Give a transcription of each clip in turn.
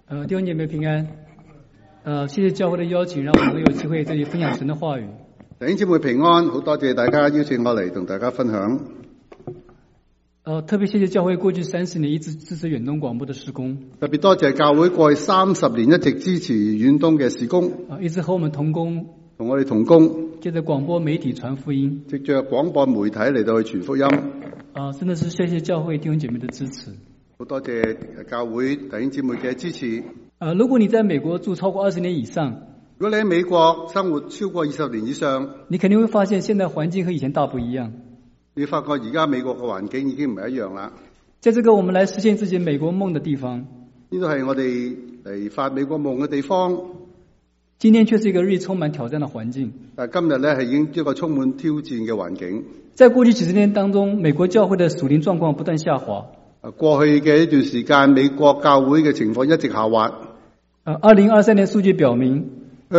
弟兄姐妹平安。谢謝教會的邀請，讓我們有機會這裡分享神的話語。 弟兄姊妹平安，好多謝大家邀請我嚟同大家分享。 特別謝謝教會過去30年一直支持遠東廣播的事工。 特別多謝教會過去30年一直支持遠東嘅事工， 一直和我們同工， 同我哋同工， 借着廣播媒體傳福音， 藉着廣播媒體嚟到去傳福音。 真的是謝謝教會弟兄姐妹的支持。 好多謝教會弟兄姊妹嘅支持。 如果你在美國住超過20年以上， 如果你喺美國生活超過20年以上， 你肯定會發現現在環境和以前大不一樣。 你發覺而家美國嘅環境已經唔係一樣啦。 在這個我們來實現自己美國夢的地方， 呢度係我哋嚟發美國夢嘅地方。 今天卻是一個日益充滿挑戰的環境。 但今日咧係已經一個充滿挑戰嘅環境。 在過去幾十年當中，美國教會的屬靈狀況不斷下滑。 過去嘅一段時間，美國教會嘅情況一直下滑。 2023年數據表明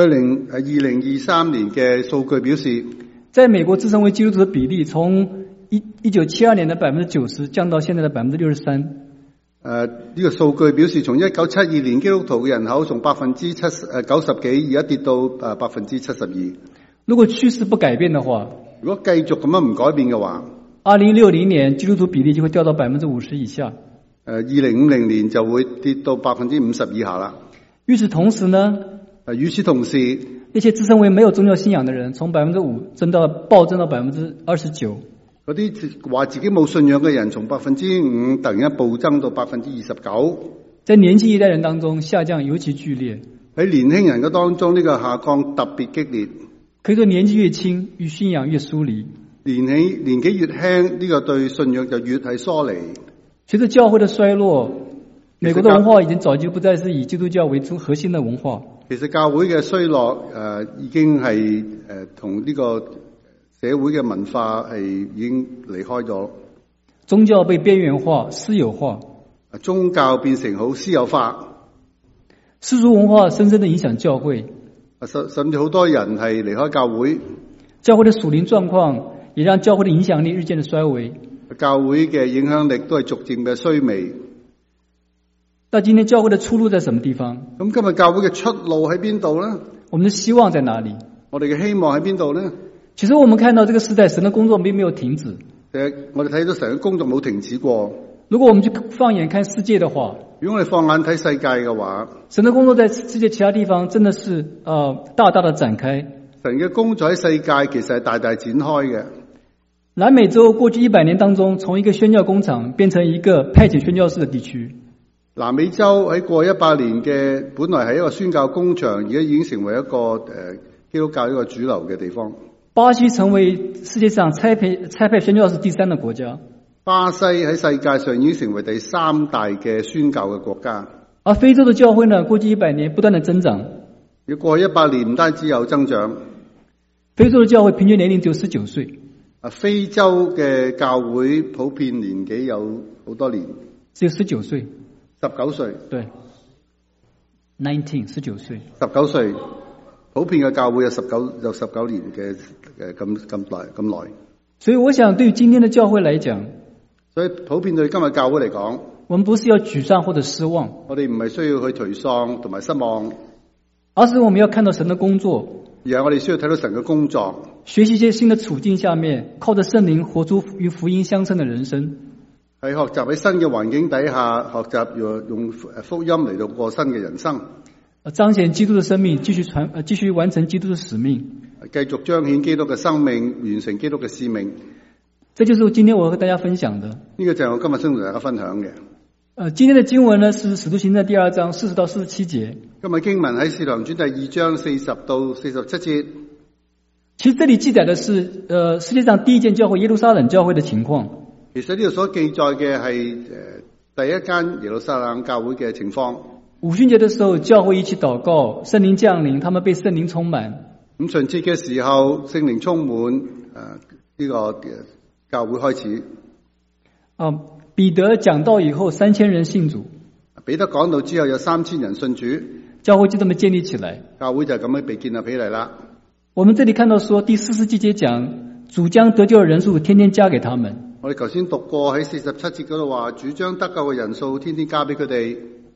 ，2023年嘅數據表示，在美國自稱為基督徒的比例從1972年的90%降到現在的63%。 呢個數據表示，從1972年基督徒嘅人口從90幾，而家跌到72%。 如果趨勢不改變的話， 如果繼續咁樣唔改變嘅話 ，2060年基督徒比例就會掉到50%以下。 2050年就會跌到50%以下啦。 與此同時呢， 與此同時， 那些自稱為沒有宗教信仰的人，從5%暴增到29%。 嗰啲話自己冇信仰嘅人，從5%突然間暴增到29%。 在年輕一代人當中下降尤其劇烈。 喺年輕人嘅當中，呢個下降特別激烈。 可以說年紀越輕，與信仰越疏離。年紀越輕，呢個對信仰就越係疏離。 隨着教會的衰落，美國的文化已經早就不再是以基督教為核心的文化。 其實教會嘅衰落已經係同呢個社會嘅文化係已經離開咗。 宗教被邊緣化、私有化， 宗教變成好私有化。 世俗文化深深地影響教會， 甚至好多人係離開教會。 教會的屬靈狀況也讓教會的影響力日漸的衰微。 教會嘅影響力都係逐漸嘅衰微。 但今天教會的出路在什麼地方？ 咁今日教會嘅出路喺邊度呢？ 我們的希望在哪裡？ 我哋嘅希望喺邊度呢？ 其實我們看到這個時代，神的工作並沒有停止。 我哋睇到神嘅工作冇停止過。 如果我們去放眼看世界的話， 如果我哋放眼睇世界嘅話， 神的工作在世界其他地方真的是大大的展開。 神嘅工作喺世界其實係大大展開嘅。 南美洲過去100年當中，從一個宣教工廠變成一個派遣宣教士的地區。 南美洲喺過100年嘅本來係一個宣教工場，而家已經成為一個基督教一個主流嘅地方。 巴西成為世界上差派宣教士第3個國家。 巴西喺世界上已經成為第3大嘅宣教嘅國家。 而非洲的教會呢，過去100年不斷的增長。 要過去100年唔單止有增長， 非洲的教會平均年齡只有19歲。 非洲嘅教會普遍年紀有好多年， 只有19歲。 19歲， 對，19歲 ，19歲，普遍嘅教會有19年嘅咁耐。 所以我想對於今天的教會來講， 所以普遍對今日教會嚟講， 我們不是要沮喪或者失望， 我哋唔係需要去頹喪同埋失望， 而是我們要看到神的工作， 而係我哋需要睇到神嘅工作， 學習一些新的處境下面，靠着聖靈活出與福音相稱的人生。 喺學習喺新嘅環境底下，學習用福音嚟到過新嘅人生， 彰顯基督的生命，繼續完成基督的使命， 繼續彰顯基督嘅生命，完成基督嘅使命。 這就是今天我和大家分享的。 呢個就係我今日想同大家分享嘅。 今天的經文呢是使徒行傳2章40到47節。 今日經文喺使徒行傳第2章40到47節。 其實這裡記載的是世界上第一間教會耶路撒冷教會的情況。 其實呢度所記載嘅係第一間耶路撒冷教會嘅情況。 五旬節的時候，教會一起禱告，聖靈降臨，他們被聖靈充滿。 五旬節嘅時候，聖靈充滿呢個教會開始。 彼得講道以後，3000人信主。 彼得講道之後，有3000人信主， 教會就這麼建立起來。 教會就咁樣被建立起嚟啦。 我們這裡看到說，第47節講，主將得救的人數天天加給他們。 我哋頭先讀過喺47節嗰度話，主將得救嘅人數天天加俾佢哋。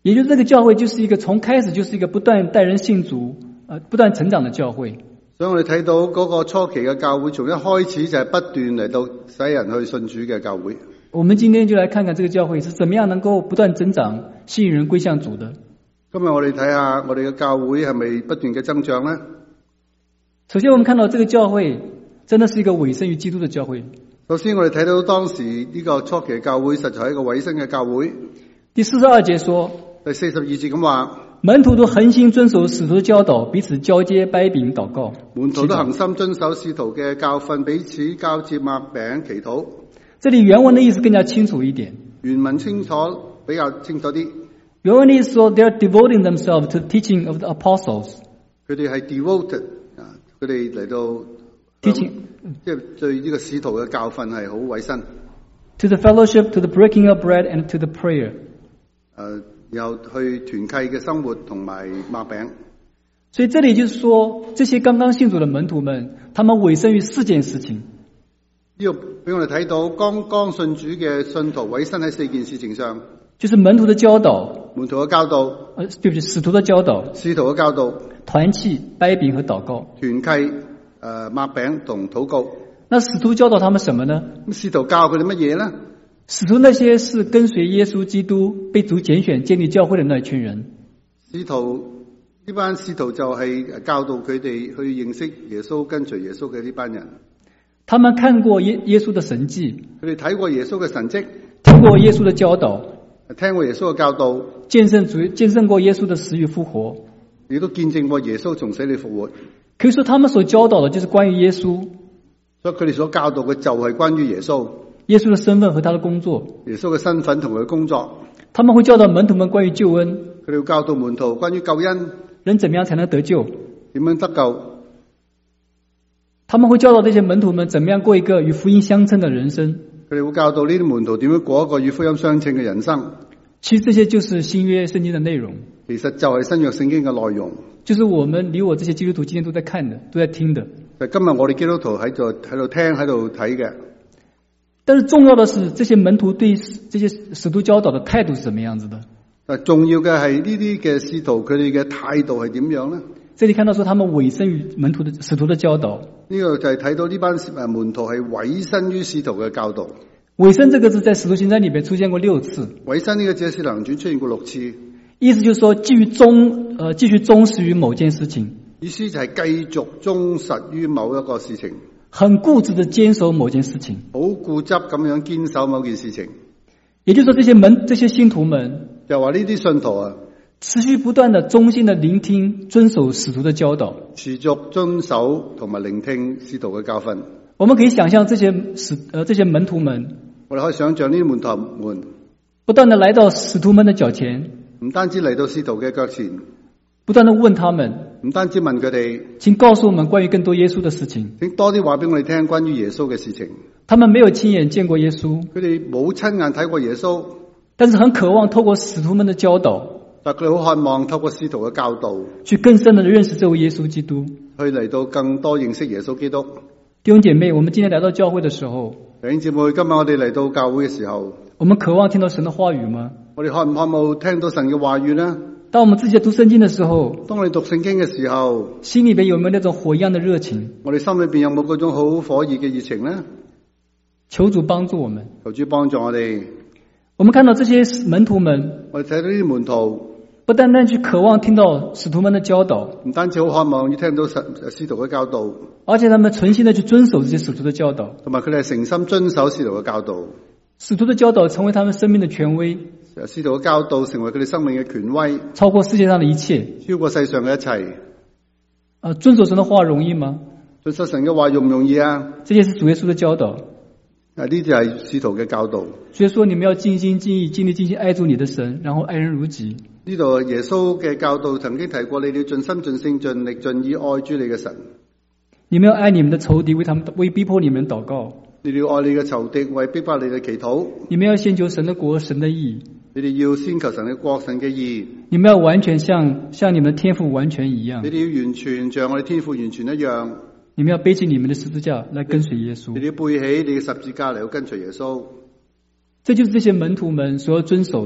也就是這個教會就是一個從開始就是一個不斷帶人信主不斷成長的教會。 所以我哋睇到嗰個初期嘅教會從一開始就係不斷嚟到使人去信主嘅教會。 我們今天就來看看這個教會是怎麼樣能夠不斷增長吸引人歸向主的。 今日我哋睇下我哋嘅教會係咪不斷嘅增長呢？ 首先我們看到這個教會真的是一個委身於基督的教會。 首先我哋睇到當時呢個初期嘅教會實在係一個委身嘅教會。 第42節說， 第42節咁話，門徒都恆心遵守使徒的教導，彼此交接掰餅禱告。 門徒都恆心遵守使徒嘅教訓，彼此交接擘餅祈禱。 這裡原文的意思更加清楚一點。 原文清楚，比較清楚啲。 原文的意思說 ，they are devoting themselves to the teaching of the apostles。 佢哋係 devoted 佢哋嚟到 teaching， 即係對呢個使徒嘅教訓係好委身。 To the fellowship, to the breaking of bread, and to the prayer。 然後去團契嘅生活同埋擘餅。 所以這裡就是說，這些剛剛信主的門徒們，他們委身於4件事情。 呢個俾我哋睇到，剛剛信主嘅信徒委身喺4件事情上， 就是門徒的教導， 門徒嘅教導， 對不起，使徒的教導， 使徒嘅教導， 團契、掰餅和禱告， 團契、擘餅同禱告。 那使徒教導他們什麼呢？ 咁使徒教佢哋乜嘢呢？ 使徒那些是跟隨耶穌基督被主揀選建立教會的那一群人。 使徒呢班使徒就係教導佢哋去認識耶穌、跟隨耶穌嘅呢班人。 他們看過耶穌的神蹟， 佢哋睇過耶穌嘅神蹟， 聽過耶穌的教導， 聽過耶穌嘅教導， 見證過耶穌的死與復活， 亦都見證過耶穌從死裏復活。 可以說，他們所教導的就是關於耶穌。 所以佢哋所教導嘅就係關於耶穌。 耶穌的身份和他的工作， 耶穌嘅身份同佢嘅工作。 他們會教導門徒們關於救恩， 佢哋會教導門徒關於救恩， 人怎麼樣才能得救， 點樣得救。 他們會教導這些門徒們怎麼樣過一個與福音相稱的人生。 佢哋會教導呢啲門徒點樣過一個與福音相稱嘅人生。 其實這些就是新約聖經的內容。 其實就係新約聖經嘅內容， 就是我們你我這些基督徒今天都在看的，都在聽的。 就今日我哋基督徒喺度聽喺度睇嘅。 但是重要的是，這些門徒對這些使徒教導的態度是什麼樣子的？ 重要嘅係呢啲嘅使徒佢哋嘅態度係點樣呢？ 這裡看到說他們委身於使徒的教導。 呢個就係睇到呢班門徒係委身於使徒嘅教導。 委身這個字在使徒行傳裡面出現過6次。 委身呢個字喺使徒行傳出現過6次。 意思就是說繼續忠實於某件事情。 意思就係繼續忠實於某一個事情。 很固執的堅守某件事情， 好固執咁樣堅守某件事情。 也就是說，這些信徒們就話呢啲信徒啊， 持續不斷的忠心的聆聽、遵守使徒的教導， 持續遵守同埋聆聽使徒嘅教訓。 我們可以想象這些門徒們， 我哋可以想象呢啲門徒們不斷的來到使徒們的腳前， 唔單止嚟到使徒嘅腳前， 不斷的問他們， 唔單止問佢哋， 請告訴我們關於更多耶穌的事情。 請多啲話俾我哋聽關於耶穌嘅事情。 他們沒有親眼見過耶穌， 佢哋冇親眼睇過耶穌， 但是很渴望透過使徒們的教導， 但佢哋好渴望透過使徒嘅教導， 去更深的認識這位耶穌基督， 去嚟到更多認識耶穌基督。 弟兄姐妹，我們今天來到教會的時候， 弟兄姊妹，今日我哋嚟到教會嘅時候， 我們渴望聽到神的話語嗎？ 我哋渴唔渴望聽到神嘅話語呢？ 當我們自己在讀聖經的時候， 當我哋讀聖經嘅時候， 心裏邊有沒有那種火一樣的熱情？ 我哋心裏邊有冇嗰種好火熱嘅熱情呢？ 求主幫助我們， 求主幫助我哋。 我們看到這些門徒們， 我哋睇到呢啲門徒， 不單單去渴望聽到使徒們的教導， 唔單止好渴望要聽到使徒嘅教導， 而且他們存心的去遵守這些使徒的教導， 同埋佢哋係誠心遵守使徒嘅教導。 使徒的教導成為他們生命的權威， 使徒嘅教導成為佢哋生命嘅權威， 超過世界上的一切， 超過世上嘅一切。 遵守神的話容易嗎？ 遵守神嘅話容唔容易啊？ 這些是主耶穌的教導。 呢啲就係使徒嘅教導。 所以說你們要盡心盡意、盡力盡心愛主你的神，然後愛人如己。 呢度耶穌嘅教導曾經提過，你要盡心盡性盡力盡意愛主你嘅神。 你們要愛你們的仇敵，為逼迫你們禱告。 你哋要愛你嘅仇敵，為逼迫你哋祈禱。 你們要先求神的國、神的義。 你哋要先求神嘅國、神嘅義。 你們要完全像你們的天父完全一樣。 你哋要完全像我哋天父完全一樣。 你們要背起你們的十字架來跟隨耶穌。 你哋要背起你嘅十字架嚟到跟隨耶穌。 這就是這些門徒們所要遵守的。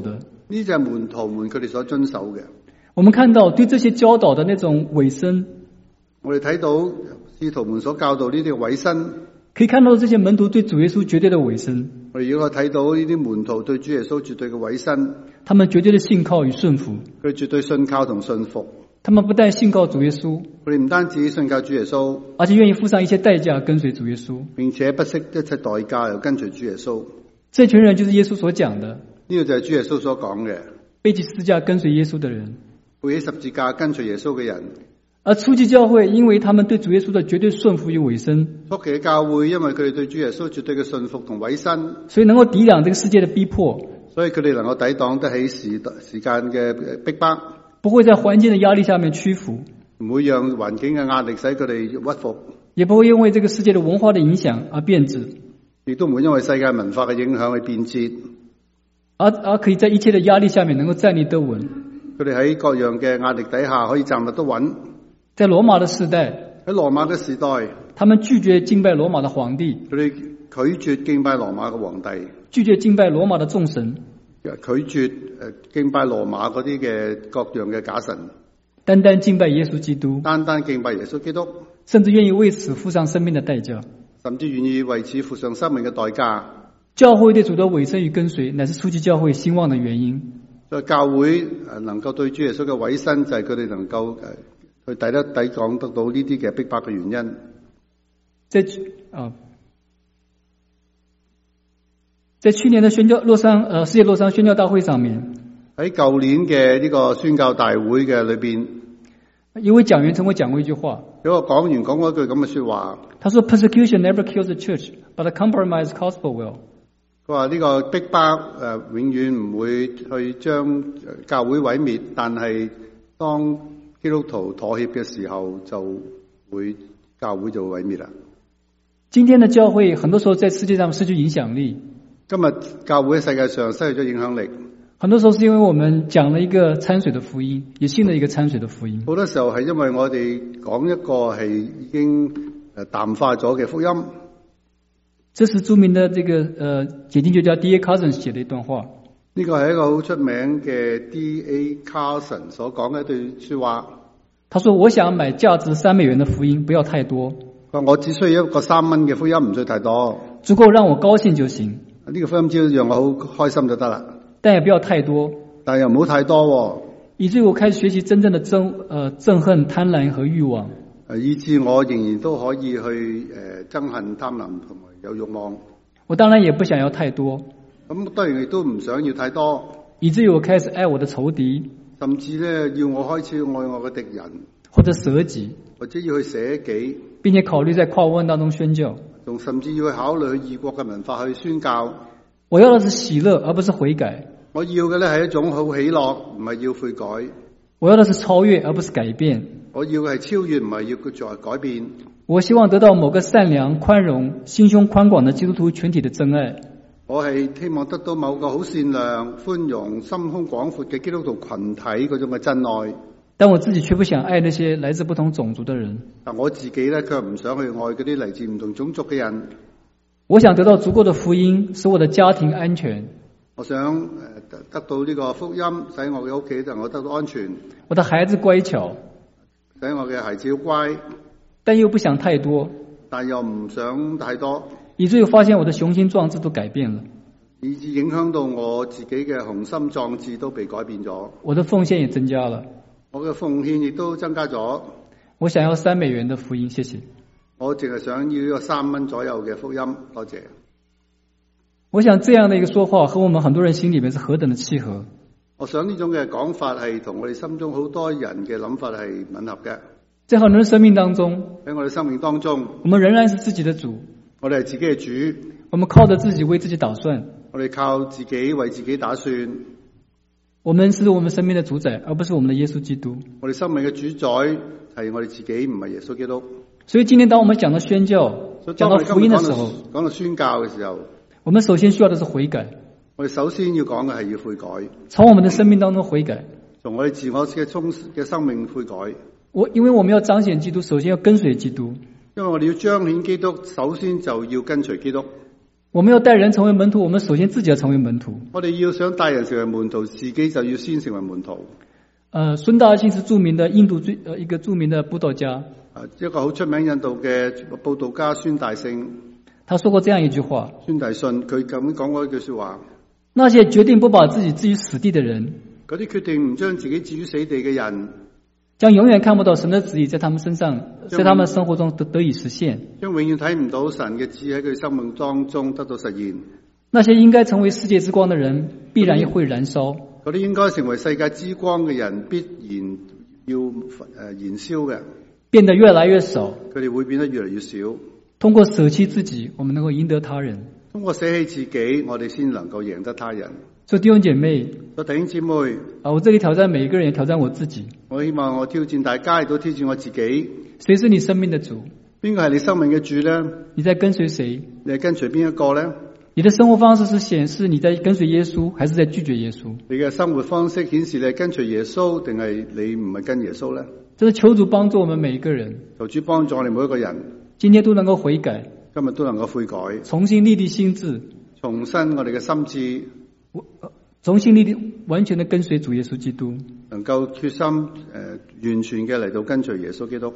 呢就係門徒們佢哋所遵守嘅。 我們看到對這些教導的那種委身， 我哋睇到使徒們所教導呢啲委身， 可以看到這些門徒對主耶穌絕對的委身。 我哋如果睇到呢啲門徒對主耶穌絕對嘅委身， 他們絕對的信靠與順服， 佢絕對信靠同信服。 他們不但信靠主耶穌， 佢哋唔單止信靠主耶穌， 而且願意付上一切代價跟隨主耶穌， 並且不惜一切代價又跟隨主耶穌。 這群人就是耶穌所講的， 呢個就係主耶穌所講嘅， 背起十字架跟隨耶穌的人， 背起十字架跟隨耶穌嘅人。 而初期教會因為他們對主耶穌的絕對順服與委身， 初期嘅教會因為佢哋對主耶穌絕對嘅信服同委身， 所以能夠抵擋這個世界的逼迫， 所以佢哋能夠抵擋得起時間嘅逼迫， 不會在環境的壓力下面屈服， 唔會讓環境嘅壓力使佢哋屈服， 也不會因為這個世界的文化的影響而變質， 亦都唔會因為世界文化嘅影響而變節， 而可以在一切的壓力下面能夠站立得穩。 佢哋喺各樣嘅壓力底下可以站立得穩。 在羅馬的時代， 喺羅馬嘅時代， 他們拒絕敬拜羅馬的皇帝， 佢哋拒絕敬拜羅馬嘅皇帝， 拒絕敬拜羅馬的眾神， 拒絕敬拜羅馬嗰啲嘅各樣嘅假神， 單單敬拜耶穌基督， 單單敬拜耶穌基督， 甚至願意為此付上生命的代價， 甚至願意為此付上生命嘅代價。 教會對主的委身與跟隨，乃是初期教會興旺的原因。 所以教會能夠對主耶穌嘅委身，就係佢哋能夠去抵擋得到呢啲嘅逼迫嘅原因。 在去年的世界洛桑宣教大會上面， 喺舊年嘅呢個宣教大會嘅裏邊， 一位講員曾經講過一句話， 有個講員講過一句咁嘅說話， 他說 Persecution never kills the church, but a compromised gospel will。佢話呢個逼迫永遠唔會去將教會毀滅，但係當基督徒妥協嘅時候，教會就會毀滅啦。 今天的教會很多時候在世界上失去影響力。 今日教會喺世界上失去咗影響力， 很多時候是因為我們講了一個摻水的福音，也信了一個摻水的福音。 好多時候係因為我哋講一個係已經淡化咗嘅福音。 這是著名的解經學家 D.A. Carson 寫的一段話。 呢個係一個好出名嘅 D.A. Carson 所講嘅一段說話。 他說：我想買價值$3的福音，不要太多。 我只需要一個$3嘅福音，唔需要太多， 足夠讓我高興就行。 呢個福音只要讓我好開心就得啦。 但也不要太多， 但又唔好太多， 以至於我開始學習真正的憎恨、貪婪和慾望。 以致我仍然都可以去憎恨、貪婪同埋有慾望。 我當然也不想要太多， 咁當然亦都唔想要太多， 以至於我開始愛我的仇敵， 甚至咧要我開始愛我嘅敵人， 或者捨己， 或者要去捨己， 並且考慮在跨文當中宣教， 仲甚至要去考慮去異國嘅文化去宣教。 我要的是喜樂，而不是悔改。 我要嘅咧係一種好喜樂，唔係要悔改。 我要的是超越，而不是改變。 我要嘅係超越，唔係要再改變。 我希望得到某個善良、寬容、心胸寬廣的基督徒群體的真愛。 我係希望得到某個好善良、寬容、心胸廣闊嘅基督徒群體嗰種嘅真愛。 但我自己卻不想愛那些來自不同種族的人。 但我自己咧卻唔想去愛嗰啲嚟自唔同種族嘅人。 我想得到足夠的福音，使我的家庭安全。 我想得到呢個福音，使我嘅屋企能夠得到安全。 我的孩子乖巧， 使我嘅孩子好乖， 但又不想太多， 但又唔想太多， 以至於發現我的雄心壯志都改變了， 以致影響到我自己嘅雄心壯志都被改變咗。 我的奉獻也增加了， 我嘅奉獻亦都增加咗。 我想要$3的福音，謝謝。 我淨係想要一個$3左右嘅福音，多謝。 我想這樣的一個說話和我們很多人心裏面是何等的契合。 我想呢種嘅講法係同我哋心中好多人嘅諗法係吻合嘅。 在很多人生命當中， 喺我哋生命當中， 我們仍然是自己的主， 我哋係自己嘅主， 我們靠着自己為自己打算， 我哋靠自己為自己打算。 我們是我們生命的主宰，而不是我們的耶穌基督。 我哋生命嘅主宰係我哋自己，唔係耶穌基督。 所以今天當我們講到宣教、講到福音的時候， 講到宣教嘅時候， 我們首先需要的是悔改。 我哋首先要講嘅係要悔改， 從我們的生命當中悔改， 從我哋自我嘅生命悔改。 因為我們要彰顯基督，首先要跟隨基督。 因為我哋要彰顯基督，首先就要跟隨基督。 我們要帶人成為門徒，我們首先自己要成為門徒。 我哋要想帶人成為門徒，自己就要先成為門徒。 孫大慶是著名的印度一個著名的布道家。 一個好出名印度嘅布道家孫大聖， 他說過這樣一句話。 孫大信佢咁講過一句說話： 那些決定不把自己置於死地的人， 嗰啲決定唔將自己置於死地嘅人， 將永遠看不到神的旨意在他們身上，在他們生活中得以實現。 將永遠睇唔到神嘅旨意喺佢生命當中得到實現。 那些應該成為世界之光的人，必然會燃燒。 嗰啲應該成為世界之光嘅人，必然要燃燒嘅， 變得越來越少。 佢哋會變得越嚟越少。 通過捨棄自己，我們能夠贏得他人。 通過捨棄自己，我哋先能夠贏得他人。 所以弟兄姐妹， 弟兄姊妹， 我這裡挑戰每一個人，也挑戰我自己。 我希望我挑戰大家，亦都挑戰我自己。 誰是你生命的主？ 邊個係你生命嘅主呢？ 你在跟隨誰？ 你係跟隨邊一個呢？ 你的生活方式是顯示你在跟隨耶穌，還是在拒絕耶穌？ 你嘅生活方式顯示你係跟隨耶穌，定係你唔係跟耶穌呢？ 這是求主幫助我們每一個人。 求主幫助我哋每一個人， 今天都能夠悔改， 今日都能夠悔改， 重新立地心志， 重新我哋嘅心志， 重新立地完全的跟隨主耶穌基督， 能夠決心完全嘅嚟到跟隨耶穌基督。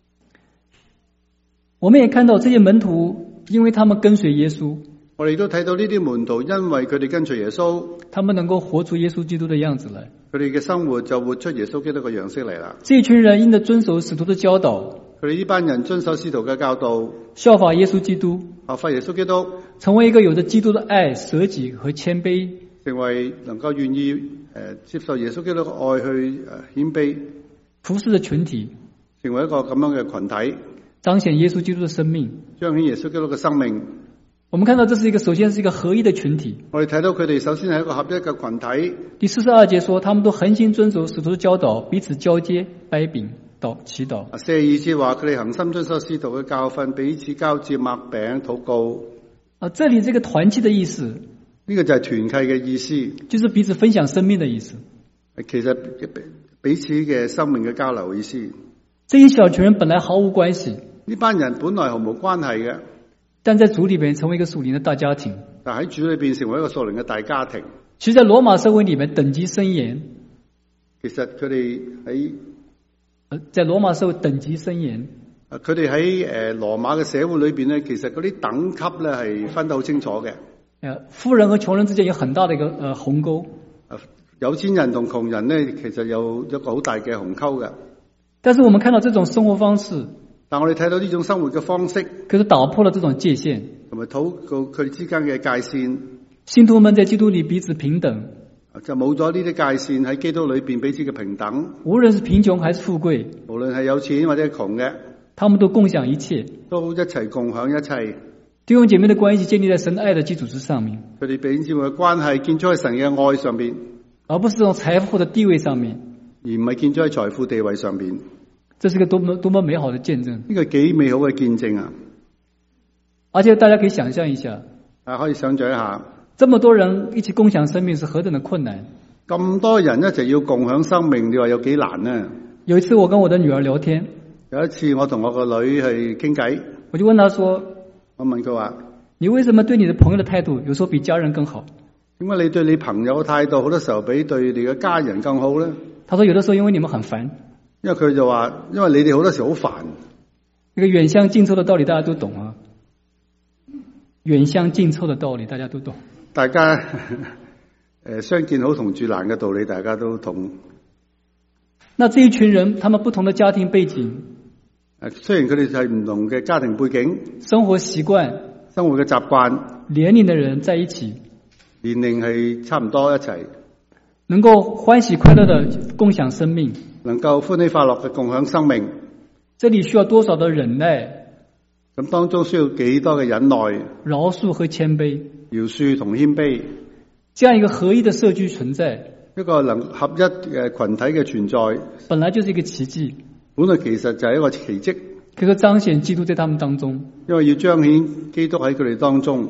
我們也看到這些門徒，因為他們跟隨耶穌。 我哋都睇到呢啲門徒，因為佢哋跟隨耶穌， 他們能夠活出耶穌基督的樣子來。 佢哋嘅生活就活出耶穌基督嘅樣式嚟啦。 這群人因着遵守使徒的教導， 佢哋呢班人遵守使徒嘅教導， 效法耶穌基督， 效法耶穌基督， 成為一個有着基督的愛、捨己和謙卑， 成為能夠願意接受耶穌基督嘅愛去謙卑服侍的群體， 成為一個咁樣嘅群體， 彰顯耶穌基督的生命， 彰顯耶穌基督嘅生命。 我們看到這是一個，首先是一個合一的群體。 我哋睇到佢哋首先係一個合一嘅群體。 第42節說，他們都恆心遵守使徒的教導，彼此交接、掰餅、祈禱。 42節話佢哋恆心遵守使徒嘅教訓，彼此交接、擘餅、禱告。 這裡這個團契的意思， 呢個就係團契嘅意思， 就是彼此分享生命的意思。 其實彼此嘅生命嘅交流意思。 這一小群人本來毫無關係， 呢班人本來毫無關係嘅。 但在主裏邊成為一個屬靈的大家庭， 但喺主裏邊成為一個屬靈嘅大家庭。 其實在羅馬社會裏面等級森嚴， 其實佢哋喺在羅馬社會等級森嚴， 佢哋喺羅馬嘅社會裏邊咧，其實嗰啲等級咧係分得好清楚嘅。 富人和窮人之間有很大的一個鴻溝， 有錢人同窮人咧，其實有一個好大嘅鴻溝嘅。 但是我們看到這種生活方式， 但我哋睇到呢種生活嘅方式， 可是打破了這種界限， 同埋禱告佢哋之間嘅界線。 信徒們在基督裏彼此平等， 就冇咗呢啲界線，喺基督裏邊彼此嘅平等。 無論是貧窮還是富貴， 無論係有錢或者係窮嘅， 他們都共享一切， 都一齊共享一切。 弟兄姐妹的關係建立在神的愛的基礎之上面， 佢哋弟兄姊妹嘅關係建築喺神嘅愛上邊， 而不是這種財富的地位上面， 而唔係建築喺財富地位上邊。 這是個多麼美好的見證！ 呢個幾美好嘅見證啊！ 而且大家可以想象一下， 可以想象一下， 這麼多人一起共享生命是何等的困難。 咁多人一齊要共享生命，你話有幾難呢？ 有一次我跟我的女兒聊天， 有一次我同我個女去傾偈， 我就問她說， 我問佢話， 你為什麼對你的朋友的態度有時候比家人更好？ 點解你對你朋友嘅態度好多時候比對你嘅家人更好呢？ 她說有的時候因為你們很煩。 因為佢就話，因為你哋好多時好煩。 一個遠香近臭的道理大家都懂啊，遠香近臭的道理大家都懂。 大家相見好同住難嘅道理大家都懂。 那這一群人，他們不同的家庭背景， 雖然佢哋係唔同嘅家庭背景、 生活習慣、 生活嘅習慣、 年齡的人在一起， 年齡係差唔多一齊， 能夠歡喜快樂的共享生命， 能夠歡喜快樂嘅共享生命， 這裡需要多少的忍耐？ 咁當中需要幾多嘅忍耐、 饒恕和謙卑、 饒恕同謙卑， 這樣一個合一的社區存在， 一個能合一嘅群體嘅存在， 本來就是一個奇蹟。 本來其實就係一個奇蹟， 可以彰顯基督在他們當中， 因為要彰顯基督喺佢哋當中。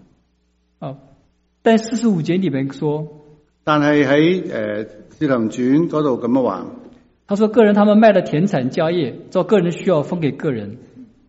但45節裡面說， 但係喺使徒行傳嗰度咁樣話， 他說個人他們賣了田產家業，照個人的需要分給個人。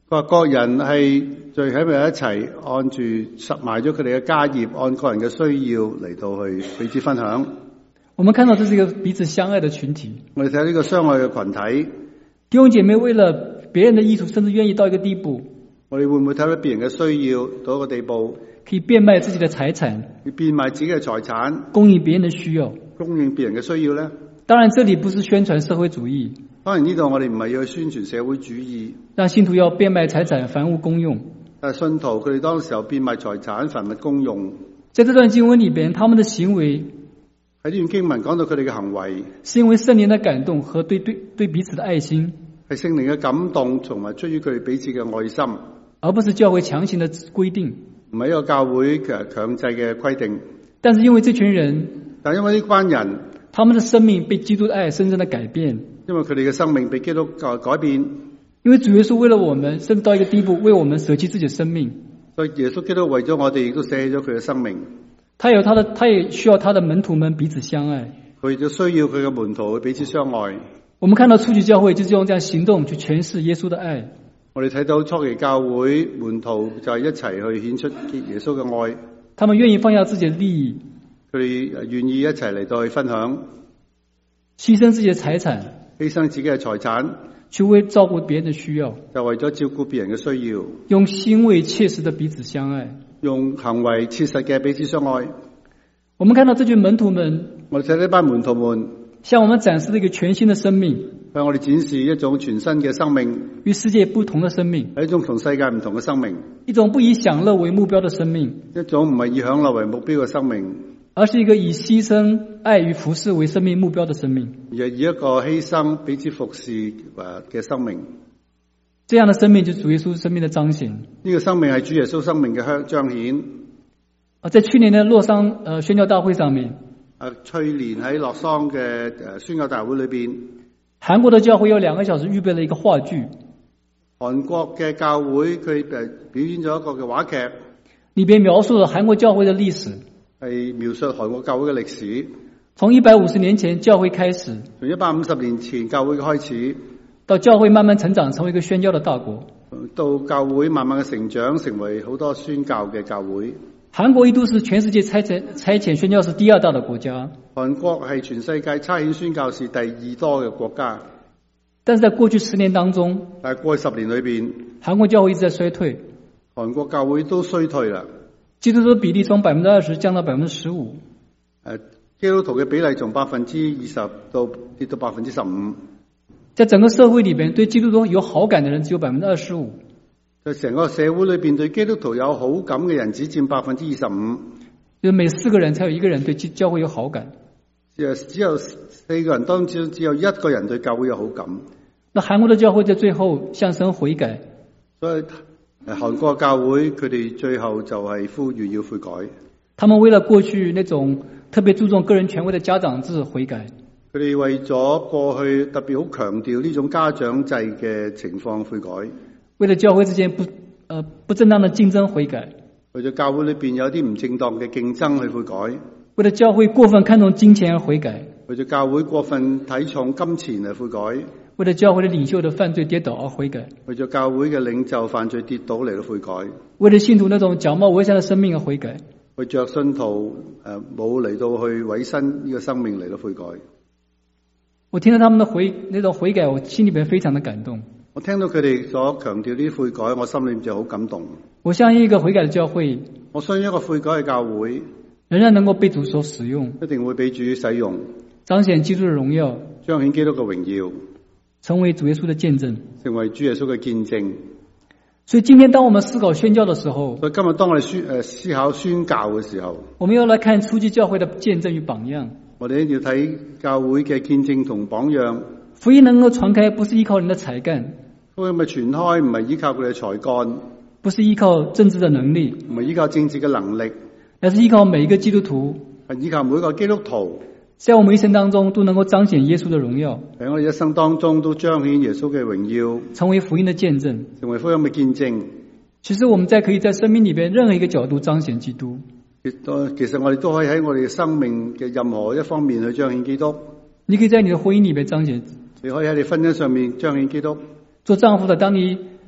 佢話各人係聚喺埋一齊，按住實埋咗佢哋嘅家業，按個人嘅需要嚟到去彼此分享。 我們看到這是一個彼此相愛的群體。 我哋睇呢個相愛嘅群體， 弟兄姐妹為了別人的益處，甚至願意到一個地步。 我哋會唔會睇到別人嘅需要到一個地步， 可以變賣自己的財產， 要變賣自己嘅財產， 供應別人的需要， 供應別人嘅需要呢？ 當然，這裡不是宣傳社會主義。 當然呢度我哋唔係要去宣傳社會主義， 讓信徒要變賣財產，凡物公用。 但係信徒佢哋當時候變賣財產，凡物公用。 在這段經文裡邊，他們的行為， 喺呢段經文講到佢哋嘅行為， 是因為聖靈的感動和對彼此的愛心， 係聖靈嘅感動，同埋出於佢哋彼此嘅愛心， 而不是教會強行的規定， 唔係一個教會強制嘅規定。 但是因為這群人， 但因為呢班人， 他們的生命被基督的愛深深的改變， 因為佢哋嘅生命被基督改變， 因為主耶穌為了我們，甚至到一個地步為我們捨棄自己的生命， 所以耶穌基督為咗我哋亦都捨棄咗佢嘅生命。 他也需要他的門徒們彼此相愛， 佢就需要佢嘅門徒去彼此相愛。 我們看到初期教會就是用這樣行動去詮釋耶穌的愛。 我哋睇到初期教會門徒就係一齊去顯出耶穌嘅愛， 他們願意放下自己的利益， 佢哋願意一齊嚟到去分享， 犧牲自己的財產， 犧牲自己嘅財產， 去為照顧別人的需要， 就為咗照顧別人嘅需要， 用行為切實的彼此相愛， 用行為切實嘅彼此相愛。 我們看到這群門徒們， 我哋睇呢班門徒們向我們展示了一個全新的生命， 向我哋展示一種全新嘅生命， 與世界不同的生命， 係一種同世界唔同嘅生命， 一種不以享樂為目標的生命， 一種唔係以享樂為目標嘅生命， 而是一個以犧牲、愛與服侍為生命目標的生命， 而係以一個犧牲彼此服侍嘅生命。 這樣的生命就是主耶穌生命的彰顯。 呢個生命係主耶穌生命嘅彰顯。 在去年的洛桑宣教大會上面， 去年喺洛桑嘅宣教大會裏邊， 韓國的教會有2個小時預備了一個話劇。 韓國嘅教會佢表演咗一個嘅話劇， 裏邊描述了韓國教會的歷史， 係描述韓國教會嘅歷史。 從150年前教會開始， 從150年前教會嘅開始， 到教會慢慢成長，成為一個宣教的大國， 到教會慢慢嘅成長，成為好多宣教嘅教會。 韓國一度是全世界差遣宣教士第2大的國家。 韓國係全世界差遣宣教士第2多嘅國家。 但是在過去10年當中， 但係過去10年裏邊， 韓國教會一直在衰退， 韓國教會都衰退啦。 基督徒的比例從20%降到15%。 基督徒嘅比例從20%到跌到15%。 在整個社會裏邊，對基督徒有好感的人只有25%。 在成個社會裏邊，對基督徒有好感嘅人只佔25%， 就是每4個人才有1個人對教會有好感。 只有4個人當中只有1個人對教會有好感。 那韓國的教會在最後向神悔改， 所以韓國教會佢哋最後就係呼籲要悔改。 他們為了過去那種特別注重個人權威的家長制悔改。 佢哋為咗過去特別好強調呢種家長制嘅情況悔改。 為了教會之間不正當的競爭悔改， 為咗教會裏邊有啲唔正當嘅競爭去悔改， 為了教會過分看重金錢而悔改， 為咗教會過分睇重金錢而悔改， 為了教會的領袖的犯罪跌倒而悔改， 為咗教會嘅領袖犯罪跌倒嚟到悔改， 為了信徒那種假冒偽善的生命而悔改， 為着信徒冇嚟到去委身呢個生命嚟到悔改。 我聽到他們的那種悔改，我心裏邊非常的感動。 我聽到佢哋所強調呢啲悔改，我心裏面就好感動。 我相信一個悔改的教會， 我相信一個悔改嘅教會， 仍然能夠被主所使用， 一定會被主使用， 彰顯基督的榮耀， 彰顯基督嘅榮耀， 成為主耶穌的見證， 成為主耶穌嘅見證。 所以今天當我們思考宣教的時候， 所以今日當我哋思考宣教嘅時候， 我們要來看初期教會的見證與榜樣。 我哋要睇教會嘅見證同榜樣。 福音能夠傳開，不是依靠人的才幹， 福音咪傳開，唔係依靠佢哋才幹， 不是依靠政治的能力， 唔係依靠政治嘅能力， 而是依靠每一個基督徒， 係依靠每一個基督徒， 在我們一生當中都能夠彰顯耶穌的榮耀， 喺我哋一生當中都彰顯耶穌嘅榮耀， 成為福音的見證， 成為福音嘅見證。 其實我們可以在生命裏邊任何一個角度彰顯基督。 其實我哋都可以喺我哋嘅生命嘅任何一方面去彰顯基督。 你可以在你的婚姻裏邊彰顯， 你可以喺你婚姻上面彰顯基督。 做丈夫的，當你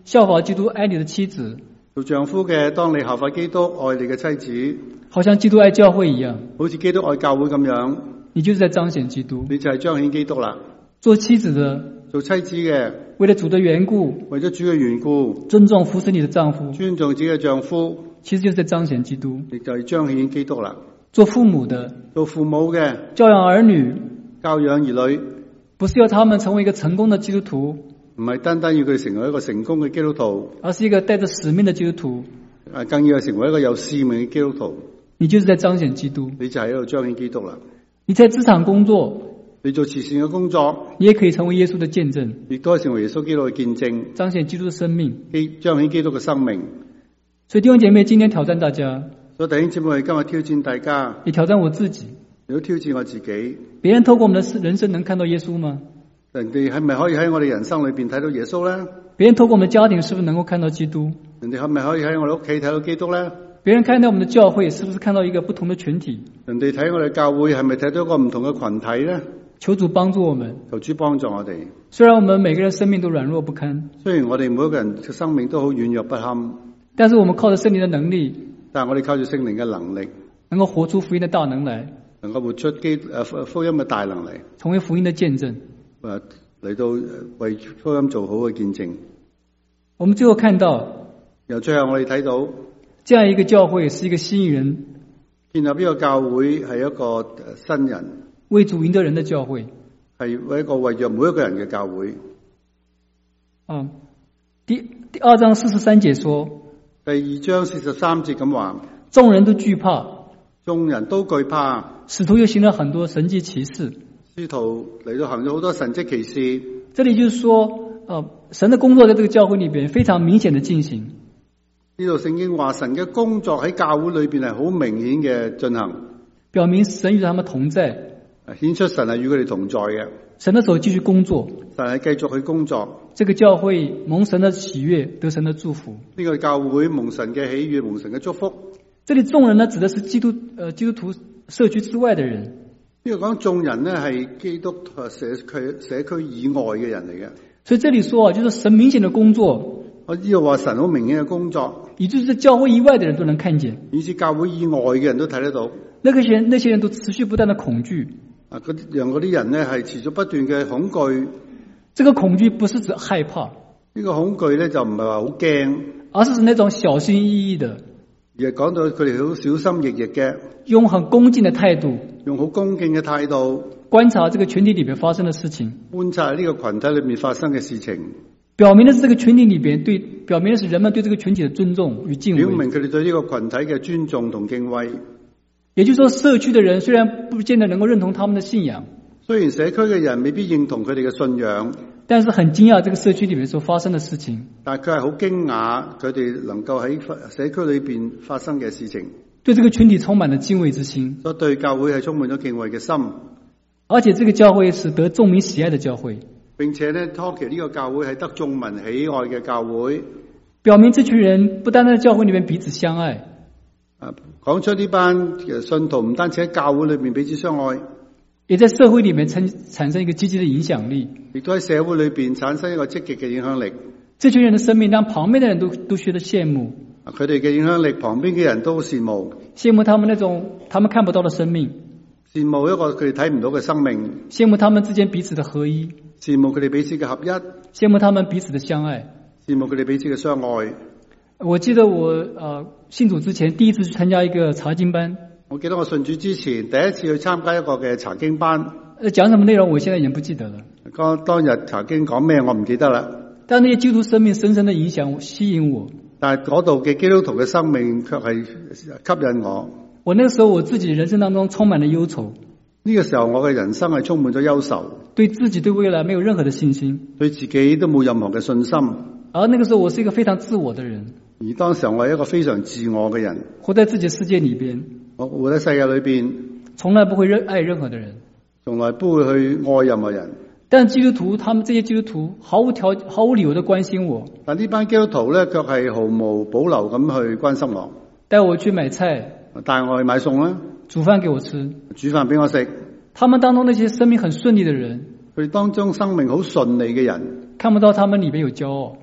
效法基督愛你的妻子。 做丈夫嘅，當你效法基督愛你嘅妻子， 好像基督愛教會一樣， 好似基督愛教會咁樣， 你就是在彰顯基督， 你就係彰顯基督啦。 做妻子的， 做妻子嘅， 為了主的緣故， 為咗主嘅緣故， 尊重服侍你的丈夫， 尊重自己嘅丈夫， 其實就是在彰顯基督， 亦就係彰顯基督啦。 做父母的， 做父母嘅， 教養兒女， 教養兒女， 不是要他們成為一個成功的基督徒， 唔係單單要佢成為一個成功嘅基督徒， 而是一個帶着使命的基督徒， 更要成為一個有使命嘅基督徒。 你就是在彰顯基督， 你就喺度彰顯基督啦。 你在職場工作， 你做慈善嘅工作， 你也可以成為耶穌的見證， 亦都可以成為耶穌基督嘅見證， 彰顯基督的生命， 彰顯基督嘅生命。 所以弟兄姐妹，今天挑戰大家， 所以弟兄姊妹今日挑戰大家， 也挑戰我自己， 亦都挑戰我自己。 別人透過我們的人生能看到耶穌嗎？ 人哋係咪可以喺我哋人生裏邊睇到耶穌咧？ 別人透過我們的家庭是不是能夠看到基督？ 人哋係咪可以喺我哋屋企睇到基督咧？ 別人看到我們的教會是不是看到一個不同的群體？ 人哋睇我哋教會係咪睇到一個唔同嘅群體咧？ 求主幫助我們， 求主幫助我哋。 雖然我們每個人生命都軟弱不堪， 雖然我哋每一個人嘅生命都好軟弱不堪， 但是我們靠着聖靈的能力， 但係我哋靠住聖靈嘅能力， 能夠活出福音的大能來， 能夠活出福音嘅大能嚟， 成為福音的見證， 嚟到為福音做好嘅見證。 我們最後看到， 由最後我哋睇到， 這樣一個教會是一個吸引人， 建立呢個教會係一個新人為主贏得人的教會， 係一個為着每一個人嘅教會。 第二章43節說， 第二章43節咁話， 眾人都懼怕， 眾人都懼怕， 使徒又行了很多神蹟奇事， 使徒嚟到行咗好多神蹟奇事。 這裡就是說，神的工作在這個教會裏邊非常明顯的進行。 呢度聖經話神嘅工作喺教會裏邊係好明顯嘅進行， 表明神與他們同在， 顯出神係與佢哋同在嘅。 神的手繼續工作， 神係繼續去工作。 這個教會蒙神的喜悅，得神的祝福。 呢個教會蒙神嘅喜悅，蒙神嘅祝福。 這裡眾人呢，指的是基督徒社區之外的人。 呢個講眾人呢係基督社區以外嘅人嚟嘅。 所以這裡說啊，就是神明顯的工作。 我呢度話神好明顯嘅工作， 以至是教會以外的人都能看見， 以至教會以外嘅人都睇得到。 那些人都持續不斷的恐懼。 讓嗰啲人呢係持續不斷嘅恐懼。 這個恐懼不是指害怕， 呢個恐懼咧就唔係話好驚， 而是那種小心翼翼的， 而係講到佢哋好小心翼翼嘅， 用很恭敬的態度， 用好恭敬嘅態度觀察這個群體裏面發生的事情， 觀察呢個群體裏面發生嘅事情， 表明的是這個群體裏邊表明的是人們對這個群體的尊重與敬畏， 表明佢哋對呢個群體嘅尊重同敬畏。 也就是說，社區的人雖然不見得能夠認同他們的信仰， 雖然社區嘅人未必認同佢哋嘅信仰， 但是很驚訝這個社區裏面所發生的事情， 但係佢係好驚訝佢哋能夠喺社區裏邊發生嘅事情， 對這個群體充滿了敬畏之心， 所以對教會係充滿咗敬畏嘅心， 而且這個教會是得眾民喜愛的教會， 並且呢，托其呢個教會係得眾民喜愛嘅教會， 表明這群人不單在教會裏面彼此相愛， 講出呢班信徒唔單止喺教會裏面彼此相愛， 也在社會裏面產生一個積極的影響力， 亦都喺社會裏邊產生一個積極嘅影響力。 這群人的生命讓旁邊的人都覺得羨慕， 佢哋嘅影響力，旁邊嘅人都羨慕， 羨慕他們那種他們看不到的生命， 羨慕一個佢哋睇唔到嘅生命， 羨慕他們之間彼此的合一， 羨慕佢哋彼此嘅合一， 羨慕他們彼此的相愛， 羨慕佢哋彼此嘅相愛。 我記得我信主之前第一次去參加一個查經班， 我記得我信主之前第一次去參加一個嘅查經班， 講什麼內容我現在已經不記得了。 當日查經講咩我唔記得啦， 但那些基督徒生命深深的影響吸引我。 但係嗰度嘅基督徒嘅生命卻係吸引我。 我那個時候我自己人生當中充滿了憂愁， 呢個時候我嘅人生係充滿咗憂愁， 對自己對未來沒有任何的信心， 對自己都冇任何嘅信心。 而那個時候我是一個非常自我的人， 而當時候我係一個非常自我嘅人， 活在自己世界裏邊， 我活喺世界裏邊， 從來不會愛任何的人， 從來不會去愛任何人。 但基督徒，他們這些基督徒毫無理由的關心我， 但呢班基督徒咧，卻係毫無保留咁去關心我， 帶我去買菜， 帶我去買餸啦， 煮飯給我吃， 煮飯俾我食。 他們當中那些生命很順利的人， 佢哋當中生命好順利嘅人， 看不到他們裏邊有驕傲，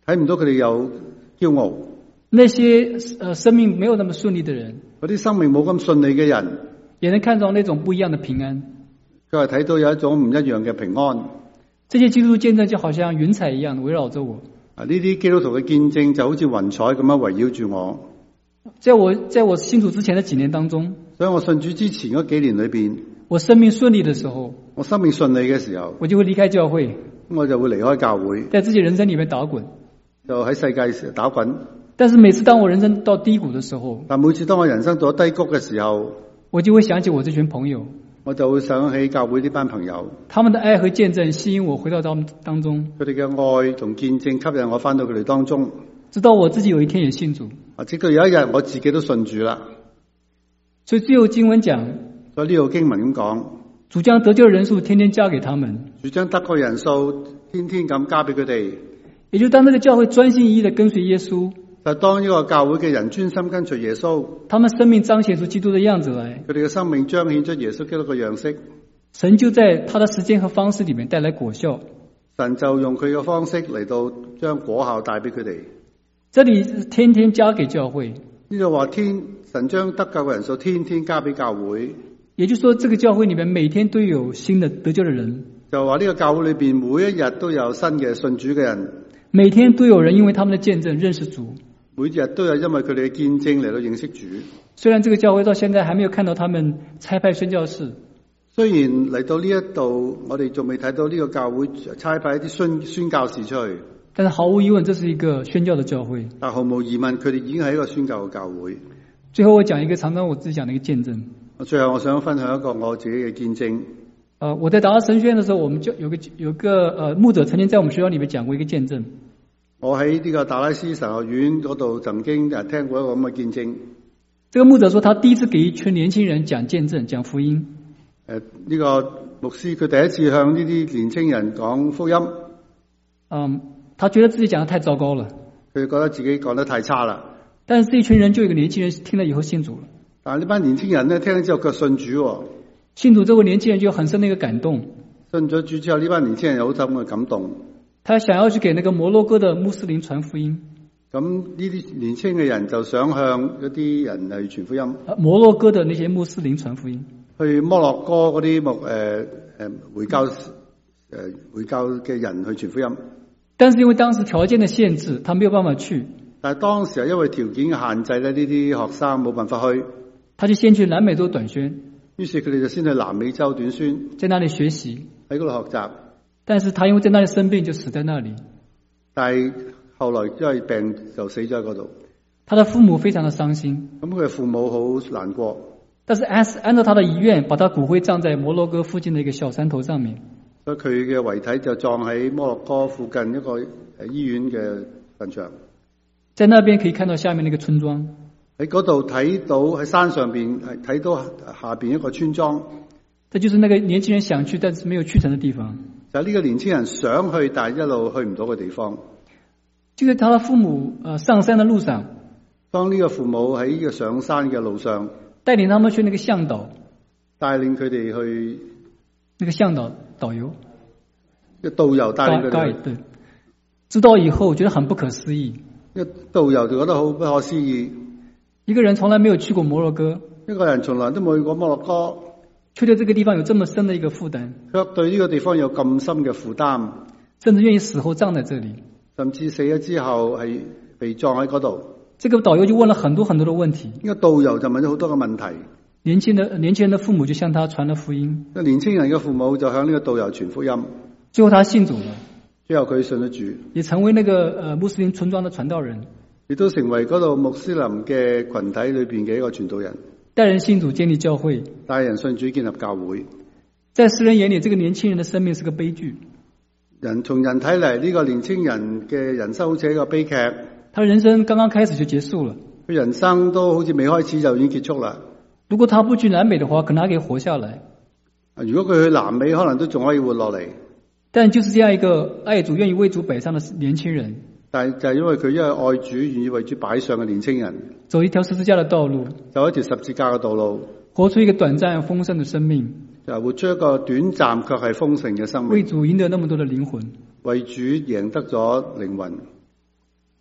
睇唔到佢哋有驕傲。 那些生命沒有那麼順利的人， 嗰啲生命冇咁順利嘅人， 也能看到那種不一樣的平安。 佢係睇到有一種唔一樣嘅平安。 這些基督徒見證就好像雲彩一樣圍繞着我。 呢啲基督徒嘅見證就好似雲彩咁樣圍繞住我。 在我信主之前的幾年當中， 所以我信主之前嗰幾年裏邊， 我生命順利的時候， 我生命順利嘅時候， 我就會離開教會， 我就會離開教會， 在自己人生裏面打滾， 就喺世界打滾。 但是每次當我人生到低谷的時候， 但每次當我人生到低谷嘅時候， 我就會想起我這群朋友， 我就會想起教會呢班朋友， 他們的愛和見證吸引我回到他們當中， 佢哋嘅愛同見證吸引我返到佢哋當中， 直到我自己有一天也信主， 直到有一日我自己都信主啦。 所以最後經文講， 所以呢度經文咁講， 主將得救的人數天天加給他們， 主將得救嘅人數天天咁加俾佢哋。 也就當這個教會專心一意地跟隨耶穌， 就當呢個教會嘅人專心跟隨耶穌， 他們生命彰顯出基督的樣子來， 佢哋嘅生命彰顯出耶穌基督嘅樣式。 神就在他的時間和方式裏面帶來果效。 神就用佢嘅方式嚟到將果效帶俾佢哋。 這裏天天加給教會， 呢度話神將得救嘅人數天天加俾教會， 也就是說，這個教會裏面每天都有新的得救的人。 就話呢個教會裏邊每一日都有新嘅信主嘅人， 每天都有人因為他們的見證認識主， 每日都有因為佢哋嘅見證嚟到認識主。 雖然這個教會到現在還沒有看到他們差派宣教士， 雖然嚟到呢一度，我哋仲未睇到呢個教會差派一啲宣教士出去， 但是毫無疑問，這是一個宣教的教會。 但毫無疑問，佢哋已經係一個宣教嘅教會。 最後我講一個常常我自己講的一個見證。 最後我想分享一個我自己嘅見證。 我在達拉神學院的時候，我們就有個牧者曾經在我們學校裏面講過一個見證。我喺呢個達拉斯神學院嗰度曾經聽過一個咁嘅見證。 這個牧者說，他第一次給一群年輕人講見證、講福音。 呢個牧師佢第一次向呢啲年輕人講福音。 他覺得自己講得太糟糕了， 佢覺得自己講得太差啦。 但是這一群人就有一個年輕人聽了以後信主了。 但係呢班年輕人呢，聽咗之後佢信主。 信主這位年輕人就有很深的一個感動。 信咗主之後，呢班年輕人有好深嘅感動。 他想要去給那個摩洛哥的穆斯林傳福音。 咁呢啲年輕嘅人就想向一啲人去傳福音。 摩洛哥的那些穆斯林傳福音。 去摩洛哥嗰啲回教嘅人去傳福音。 但是因為當時條件的限制，他沒有辦法去。 但係當時係因為條件嘅限制咧，呢啲學生冇辦法去。 他就先去南美洲短宣。於是佢哋就先去南美洲短宣， 在那裡學習， 喺嗰度學習。 但是他因為在那裡生病，就死在那裡。 但係後來因為病就死咗喺嗰度。 他的父母非常的傷心。 咁佢嘅父母好難過。 但是按照他的遺願，把他骨灰葬在摩洛哥附近的一個小山頭上面。 所以佢嘅遺體就葬喺摩洛哥附近一個醫院嘅墳場。 在那邊可以看到下面那個村莊。 喺嗰度睇到喺山上邊係睇到下邊一個村莊。 這就是那個年輕人想去但是沒有去成的地方。 就係呢個年輕人想去但係一路去唔到嘅地方。 就在他的父母上山的路上， 當呢個父母喺呢個上山嘅路上， 帶領他們去那個向導， 帶領佢哋去那個向導遊， 個導遊帶領佢哋。 對，知道以後覺得很不可思議。 個導遊就覺得好不可思議。 一個人從來沒有去過摩洛哥， 一個人從來都冇去過摩洛哥， 卻對這個地方有這麼深的一個負擔， 卻對呢個地方有咁深嘅負擔， 甚至願意死後葬在這裡， 甚至死咗之後係被葬喺嗰度。 這個導遊就問了很多很多的問題。 呢個導遊就問咗好多嘅問題。 年輕人的父母就向他傳了福音。 年輕人嘅父母就向呢個導遊傳福音。 最後他信主了， 最後佢信咗主， 也成為那個穆斯林村莊的傳道人， 亦都成為嗰度穆斯林嘅群體裏邊嘅一個傳道人， 帶人信主建立教會， 帶人信主建立教會。 在世人眼裡，這個年輕人的生命是個悲劇。 從人睇嚟，呢個年輕人嘅人生好似一個悲劇。 他人生剛剛開始就結束了， 佢人生都好似未開始就已經結束啦。 如果他不去南美的話，可能還可以活下來。 如果佢去南美，可能都仲可以活落嚟。 但就是這樣一個愛主、願意為主擺上的年輕人， 但係就係因為佢因為愛主、願意為主擺上嘅年輕人， 走一條十字架的道路， 走一條十字架嘅道路， 活出一個短暫豐盛的生命， 就活出一個短暫卻係豐盛嘅生命， 為主贏得那麼多的靈魂， 為主贏得咗靈魂。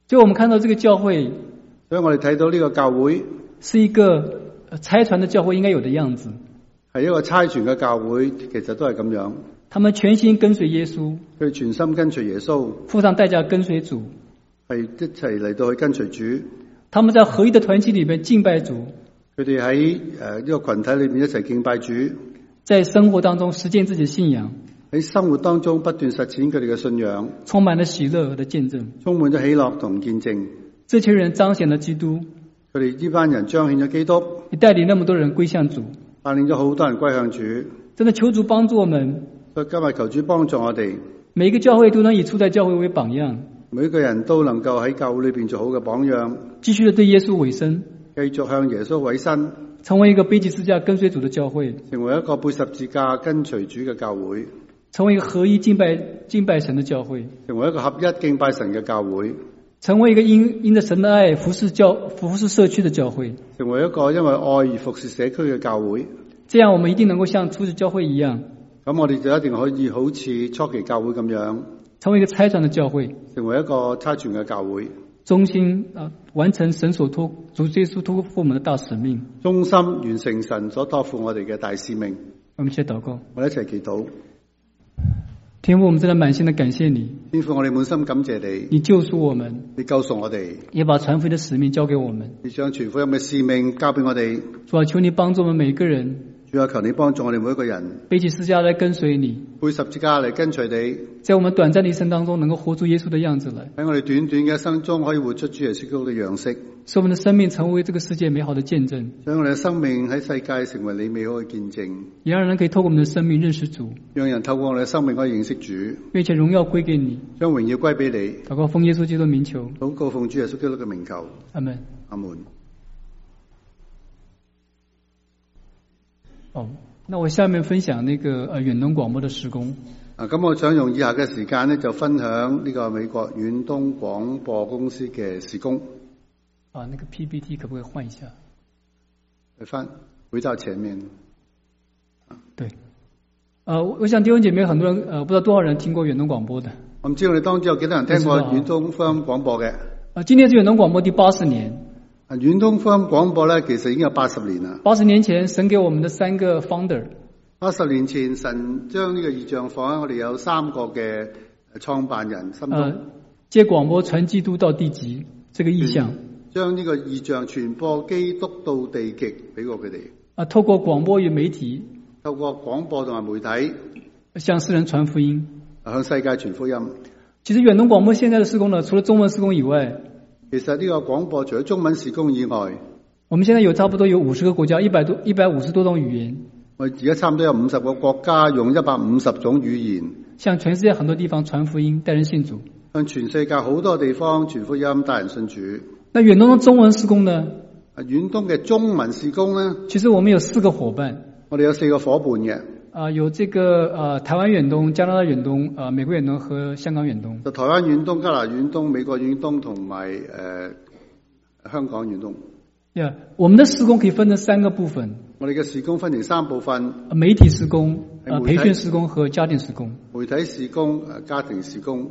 所以我們看到這個教會， 所以我哋睇到呢個教會是一個差傳的教會應該有的樣子， 係一個差傳嘅教會，其實都係咁樣。 他們全心跟隨耶穌， 佢全心跟隨耶穌， 付上代價跟隨主， 係一齊嚟到去跟隨主。 他們在合一的團體裏面敬拜主， 佢哋喺呢個群體裏面一齊敬拜主， 在生活當中實踐自己的信仰， 喺生活當中不斷實踐佢哋嘅信仰， 充滿了喜樂的見證， 充滿咗喜樂同見證。 這群人彰顯了基督， 佢哋呢班人彰顯咗基督， 也帶領那麼多人歸向主， 帶領咗好多人歸向主。 真的求主幫助我們， 所以今日求主幫助我哋， 每一個教會都能以初代教會為榜樣， 每一個人都能夠喺教會裏邊做好嘅榜樣， 繼續的對耶穌委身， 繼續向耶穌委身， 成為一個背起十字架跟隨主的教會， 成為一個背十字架跟隨主嘅教會， 成為一個合一敬拜神的教會， 成為一個合一敬拜神嘅教會， 成為一個因着神的愛服侍社區的教會， 成為一個因為愛而服侍社區嘅教會。 這樣我們一定能夠像初期教會一樣， 咁我哋就一定可以好似初期教會咁樣， 成為一個差傳的教會， 成為一個差傳嘅教會， 忠心完成神所主耶穌託付我們的大使命， 忠心完成神所託付我哋嘅大使命。 我們一起禱告， 我哋一齊祈禱。 天父，我們真的滿心的感謝你， 天父，我哋滿心感謝你， 你救贖我們， 你救贖我哋， 也把傳福音的使命交給我們， 你將傳福音嘅使命交俾我哋。 主啊，求你幫助我們每一個人， 主啊，求你幫助我哋每一個人背起十字架來跟隨你， 背十字架嚟跟隨你， 在我們短暫的一生當中能夠活出耶穌的樣子來， 喺我哋短短嘅一生中可以活出主耶穌基督嘅樣式， 使我們的生命成為這個世界美好的見證， 使我哋嘅生命喺世界成為你美好嘅見證， 也讓人可以透過我們的生命認識主， 讓人透過我哋嘅生命可以認識主， 並且榮耀歸給你， 將榮耀歸俾你。 禱告奉耶穌基督的名求， 禱告奉主耶穌基督嘅名求， 阿門。 阿門。 那我下面分享那個遠東廣播的事工。 咁我想用以下嘅時間呢，就分享呢個美國遠東廣播公司嘅事工。 那個 PPT 可不可以換一下？ 回到前面。 對。我想弟兄姐妹很多人不知道多少人聽過遠東廣播的。我唔知道你當中有幾多人聽過遠東福音廣播嘅。今年是遠東廣播第80年。遠東福音廣播咧，其實已經有80年啦。80年前，神給我們的3個 founder。80年前，神將呢個異象放喺我哋有3個嘅創辦人心中。借廣播傳基督到地極，這個異象。將呢個異象傳播基督到地極，俾過佢哋。透過廣播與媒體。透過廣播同埋媒體，向世人傳福音，向世界傳福音。其實遠東廣播現在的事工呢，除了中文事工以外，其實呢個廣播除咗中文事工以外，我們現在有差不多有50個國家，150多種語言。我而家差唔多有50個國家，用150種語言，向全世界很多地方傳福音，帶人信主。向全世界好多地方傳福音，帶人信主。那遠東的中文事工呢？遠東嘅中文事工呢？其實我們有4個夥伴。我哋有4個夥伴嘅，有這個台灣遠東、加拿大遠東、美國遠東和香港遠東。就台灣遠東、加拿大遠東、美國遠東同埋香港遠東。我們的事工可以分成3個部分。我哋嘅事工分成3部分：媒體事工、培訓事工和家庭事工。媒體事工、家庭事工。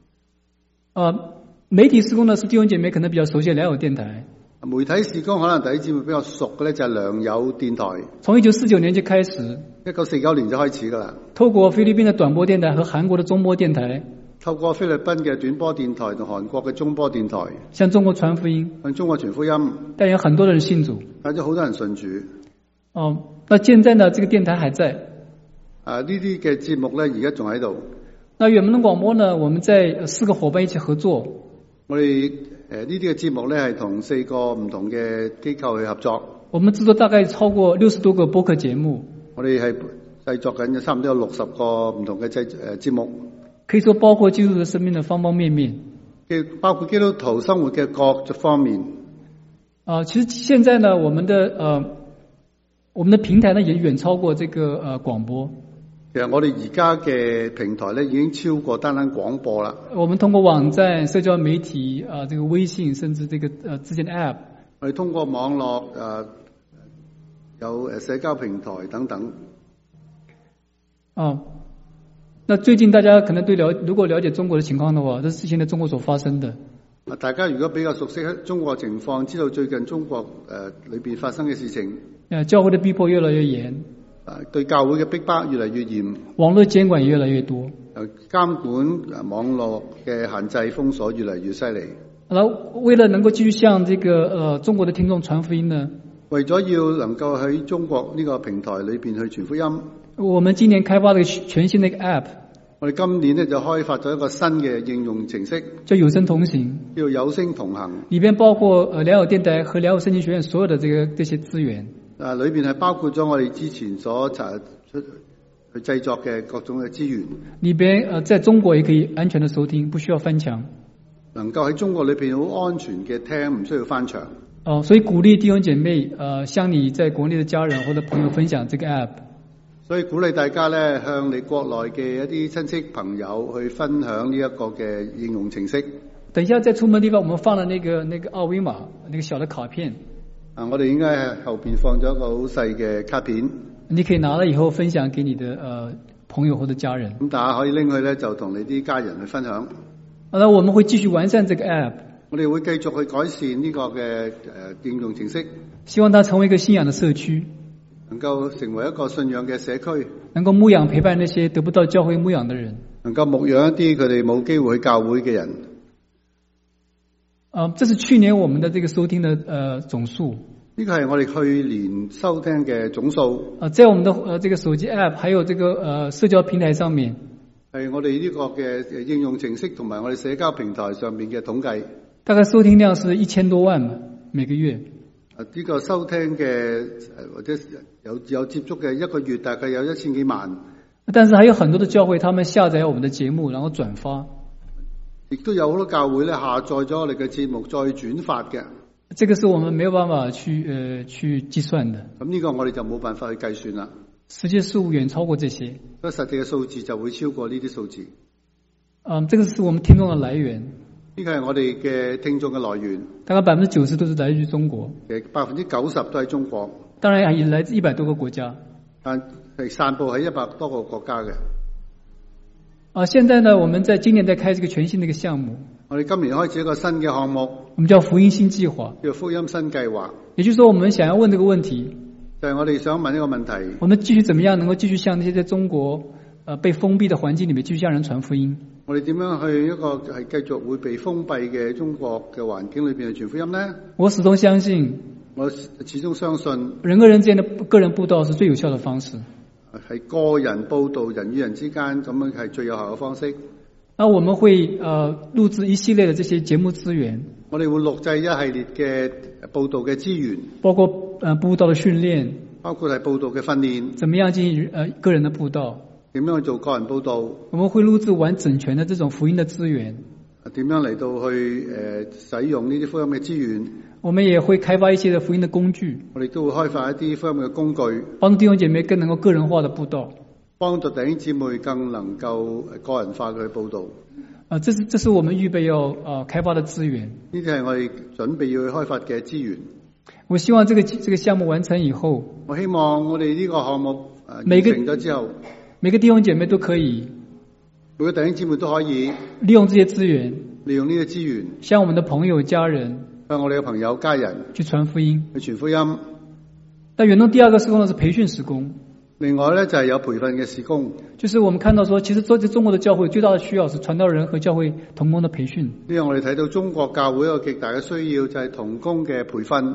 媒體事工呢，是弟兄姐妹可能比較熟悉良友電台。媒體事工可能第一節目比較熟嘅咧，就係良友電台。從1949年就開始，1949年就開始噶啦。透過菲律賓嘅短波電台和韓國嘅中波電台，透過菲律賓嘅短波電台同韓國嘅中波電台，向中國傳福音，向中國傳福音，但有很多人信主，帶咗好多人信主。那現在呢，這個電台還在。呢啲嘅節目咧，而家仲喺度。那遠東廣播呢，我們在4個夥伴一起合作。我哋呢啲嘅節目咧，係同4個唔同嘅機構去合作。我們製作大概超過60多個播客節目。我哋係製作緊差唔多有60個唔同嘅節目。可以說包括基督徒生命的方方面面。包括基督徒生活嘅各方面。其實現在呢，我們的平台呢，也遠超過這個廣播。其實我哋而家嘅平台咧，已經超過單單廣播啦。我們通過網站、社交媒體這個微信，甚至這個之前的 App， 我哋通過網絡有社交平台等等。那最近大家可能如果了解中國的情況的話，這是現在中國所發生的。 大家如果比較熟悉中國情況，知道最近中國裏邊發生嘅事情， 教會的逼迫越來越嚴， 對教會嘅逼迫越嚟越嚴， 網絡監管越來越多， 監管網絡嘅限制封鎖越嚟越犀利。 然後為了能夠繼續向這個中國的聽眾傳福音呢， 為咗要能夠喺中國呢個平台裏邊去傳福音， 我們今年開發了全新的一個 app。 我哋今年呢就開發咗一個新嘅應用程式， 叫有聲同行， 叫有聲同行， 裏邊包括良友電台和良友聖經學院所有的這些資源。裏邊係包括咗我哋之前所去製作嘅各種嘅資源。 裏邊在中國也可以安全的收聽，不需要翻牆。 能夠喺中國裏邊好安全嘅聽，唔需要翻牆。 所以鼓勵弟兄姐妹向你在國內的家人或者朋友分享這個 app。 所以鼓勵大家咧，向你國內嘅一啲親戚朋友去分享呢一個嘅應用程式。 等一下在出門地方，我們放了那個二維碼，那個小的卡片。 我哋應該喺後邊放咗一個好細嘅卡片。 你可以拿了以後分享給你的朋友或者家人。 咁大家可以拎去咧，就同你啲家人去分享。 那我們會繼續完善這個 app。 我哋會繼續去改善呢個嘅應用程式， 希望它成為一個信仰的社區。 能夠成為一個信仰嘅社區， 能夠牧養陪伴那些得不到教會牧養的人， 能夠牧養一啲佢哋冇機會去教會嘅人。 這是去年我們的這個收聽的總數。 呢個係我哋去年收聽嘅總數。 在我們的這個手機 app，還有這個社交平台上面， 係我哋呢個嘅應用程式同埋我哋社交平台上面嘅統計， 大概收聽量是1000多萬每個月。 呢個收聽嘅或者有接觸嘅一個月大概有1000幾萬。 但是還有很多的教會，他們下載我們的節目，然後轉發。 亦都有好多教會咧下載咗我哋嘅節目再轉發嘅。 這個是我們沒有辦法去計算的。 咁呢個我哋就冇辦法去計算啦。 實際數遠超過這些。 所以實際嘅數字就會超過呢啲數字。 這個是我們聽眾的來源。 呢個係我哋嘅聽眾嘅來源， 大概90%都是來自於中國， 90%都係中國， 當然也來自100多個國家， 但係散佈喺100多個國家嘅。 現在呢，我們在今年在開這個全新的一個項目， 我哋今年開始一個新嘅項目， 我們叫福音新計劃， 叫福音新計劃。 也就是說，我們想要問這個問題， 就係我哋想問一個問題， 我們繼續怎麼樣能夠繼續向那些在中國被封閉的環境裏面繼續向人傳福音？ 我哋點樣去一個係繼續會被封閉嘅中國嘅環境裏邊去傳福音呢？ 我始終相信， 我始終相信人跟人之間的個人佈道是最有效的方式。 係個人佈道，人與人之間咁樣係最有效嘅方式。 那我們會錄製一系列的這些節目資源。 我哋會錄製一系列嘅佈道嘅資源， 包括佈道的訓練， 包括係佈道嘅訓練， 怎麼樣進行個人的佈道。 點樣去做個人佈道？ 我們會錄製完整全的這種福音的資源。 點樣嚟到去使用呢啲福音嘅資源？ 我們也會開發一些的福音的工具。 我哋都會開發一啲福音嘅工具， 幫助弟兄姐妹更能夠個人化的佈道， 幫助弟兄姊妹更能夠個人化嘅去佈道。 這是我們預備要開發的資源。 呢啲係我哋準備要去開發嘅資源。 我希望這個項目完成以後， 我希望我哋呢個項目完成咗之後， 每個弟兄姐妹都可以， 每個弟兄姊妹都可以利用這些資源， 利用呢啲資源， 向我們的朋友家人， 向我哋嘅朋友家人去傳福音， 去傳福音。 但遠東第二個事工呢是培訓事工。 另外呢，就係有培訓嘅事工， 就是我們看到說，其實在中國的教會最大的需要是傳道人和教會同工的培訓。 呢個我哋睇到中國教會一個極大嘅需要就係同工嘅培訓。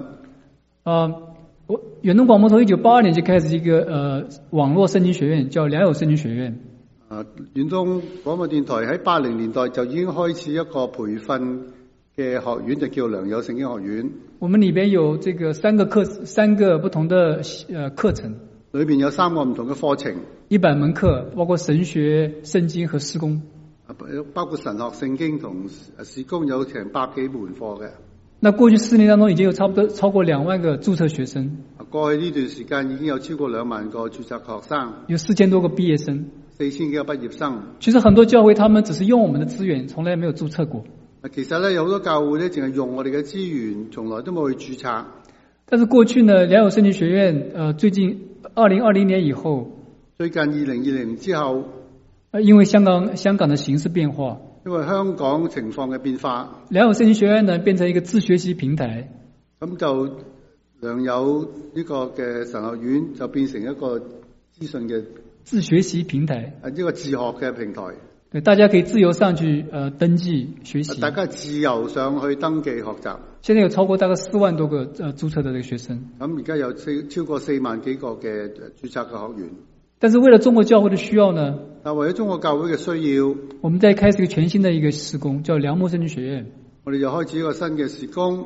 遠東廣播從1982年就開始一個網絡聖經學院，叫良友聖經學院。 遠東廣播電台喺80年代就已經開始一個培訓嘅學院，就叫良友聖經學院。我們裏邊有這個三個不同的課程，裏邊有3個唔同嘅課程，100門課，包括神學、聖經和事工，包括神學、聖經同事工有成100幾門課嘅。那過去4年當中已經有差不多超過2萬個註冊學生。過去呢段時間已經有超過2萬個註冊學生，有4000多個畢業生，4000幾個畢業生。其實很多教會他們只是用我們的資源，從來沒有註冊過。其實咧有好多教會咧淨係用我哋嘅資源，從來都冇去註冊。但是過去呢，良友聖經學院最近2020年以後，最近2020年之後， 因為香港的形勢變化， 因為香港情況嘅變化， 良友聖經學院呢變成一個自學習平台， 咁就良友呢個嘅神學院就變成一個資訊嘅自學習平台， 一個自學嘅平台。 對，大家可以自由上去登記學習， 大家自由上去登記學習。 現在有超過大概4萬多個註冊的這個學生， 咁而家有超過4萬幾個嘅註冊嘅學員。 但是為了中國教會的需要呢， 但為咗中國教會嘅需要， 我們再開始一個全新的一個事工，叫良牧聖經學院。 我哋就開始一個新嘅事工，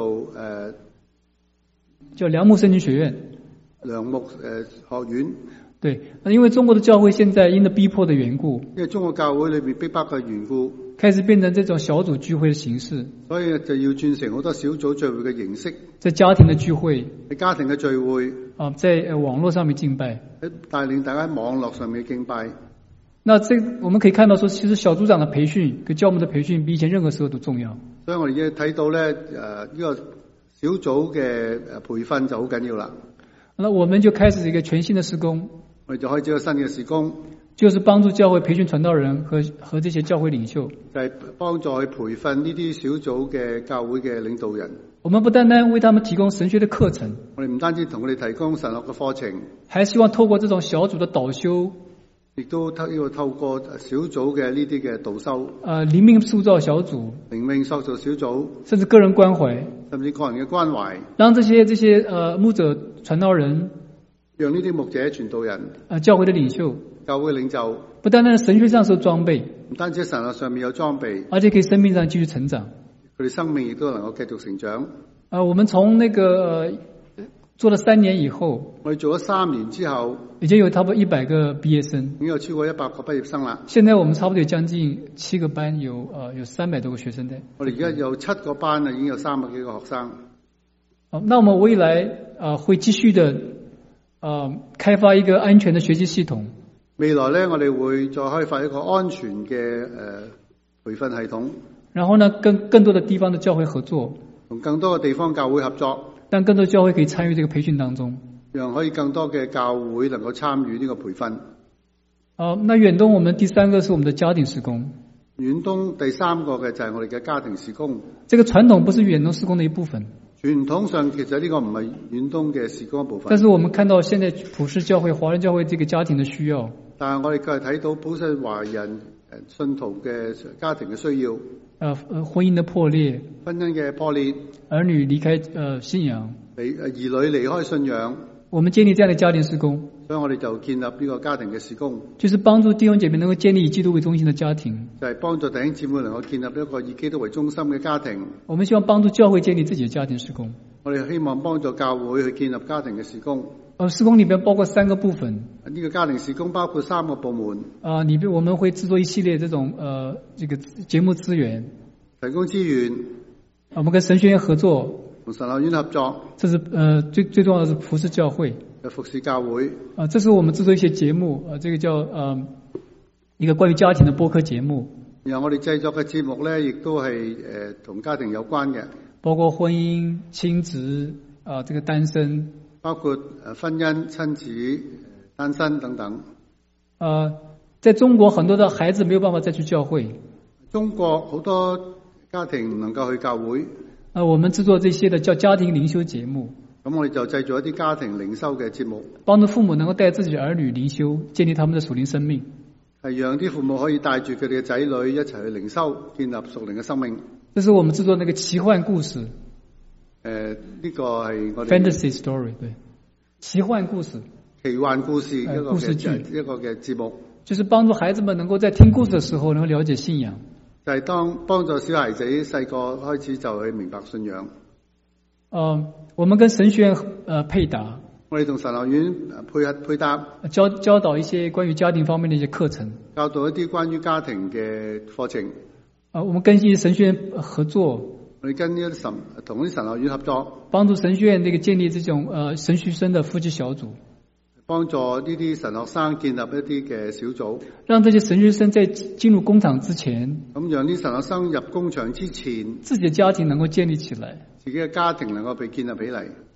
叫良牧聖經學院， 良牧學院。 對，因為中國的教會現在因着逼迫的緣故， 因為中國教會裏面逼迫嘅緣故， 開始變成這種小組聚會的形式， 所以就要轉成好多小組聚會嘅形式， 在家庭的聚會， 喺家庭嘅聚會， 在網絡上面敬拜， 喺帶領大家喺網絡上面敬拜。 那我們可以看到說，其實小組長的培訓跟教牧的培訓比以前任何時候都重要。 所以我哋要睇到咧，呢個小組嘅培訓就好緊要啦。 那我們就開始一個全新的事工。 我哋就開始一個新嘅事工， 就是幫助教會培訓傳道人和這些教會領袖， 就係幫助去培訓呢啲小組嘅教會嘅領導人。 我們不單單為他們提供神學的課程， 我哋唔單止同佢哋提供神學嘅課程， 還希望透過這種小組的導修， 亦都要透過小組嘅呢啲嘅導修， 靈命塑造小組， 靈命塑造小組， 甚至個人關懷， 甚至個人嘅關懷， 讓這些牧者傳道人， 讓呢啲牧者傳道人， 教會的領袖， 教會領袖， 不單單神學上受裝備， 唔單止神學上面有裝備， 而且可以生命上繼續成長， 佢哋生命亦都能夠繼續成長。 我們從做了3年以後， 我哋做咗3年之後， 已經有差不多100個畢業生， 已經有超過100個畢業生啦。 現在我們差不多有將近7個班，有300多個學生的。 我哋而家有7個班啦，已經有300幾個學生。 那我們未來會繼續的開發一個安全的學習系統。 未來呢，我哋會再開發一個安全嘅培訓系統。 然後呢，跟更多的地方的教會合作， 同更多嘅地方教會合作， 讓更多教會可以參與這個培訓當中， 讓可以更多嘅教會能夠參與呢個培訓。 那遠東我們第3個是我們的家庭事工。 遠東第3個嘅就係我哋嘅家庭事工。 這個傳統不是遠東事工的一部分。 傳統上其實呢個唔係遠東嘅事工一部分。但是我們看到現在普世教會、華人教會這個家庭的需要。 但係我哋佢係睇到普世華人信徒嘅家庭嘅需要。 婚姻的破裂， 婚姻嘅破裂， 兒女離開信仰， 兒女離開信仰。 我們建立這樣的家庭事工， 所以我哋就建立呢個家庭嘅事工， 就是幫助弟兄姐妹能夠建立以基督為中心的家庭， 就係幫助弟兄姊妹能夠建立一個以基督為中心嘅家庭。 我們希望幫助教會建立自己的家庭事工， 我哋希望幫助教會去建立家庭嘅事工。 事工裏邊包括3個部分， 呢個家庭事工包括3個部門。 裏邊我們會製作一系列這種這個節目資源， 提供資源。 我們跟神學院合作， 同神學院合作。這是最重要的是服侍教會， 服侍教會。 這是我們製作一些節目，這個叫一個關於家庭的播客節目。 然後我哋製作嘅節目咧，亦都係同家庭有關嘅， 包括婚姻、親子這個單身。 包括婚姻、親子、單身等等。 在中國很多的孩子沒有辦法再去教會。 中國好多家庭唔能夠去教會。 我們製作這些的叫家庭靈修節目。 咁我哋就製作一啲家庭靈修嘅節目， 幫助父母能夠帶自己兒女靈修，建立他們的屬靈生命。 係讓啲父母可以帶住佢哋嘅仔女一齊去靈修，建立屬靈嘅生命。 這是我們製作那個奇幻故事。 呢個係我哋 Fantasy Story， 對，奇幻故事、 奇幻故事一個故事劇一個嘅節目， 就是幫助孩子們能夠在聽故事的時候能夠了解信仰。 就係當幫助小孩子細個開始就去明白信仰。 我們跟神學院配搭， 我哋同神學院配搭， 教導一些關於家庭方面的一些課程， 教導一啲關於家庭嘅課程。 我們跟一些神學院合作。 我哋跟同啲神學院合作， 幫助神學院這個建立這種神學生的夫妻小組， 幫助呢啲神學生建立一啲嘅小組， 讓這些神學生在進入工場之前， 咁讓啲神學生入工場之前， 自己的家庭能夠建立起來， 自己嘅家庭能夠被建立起嚟，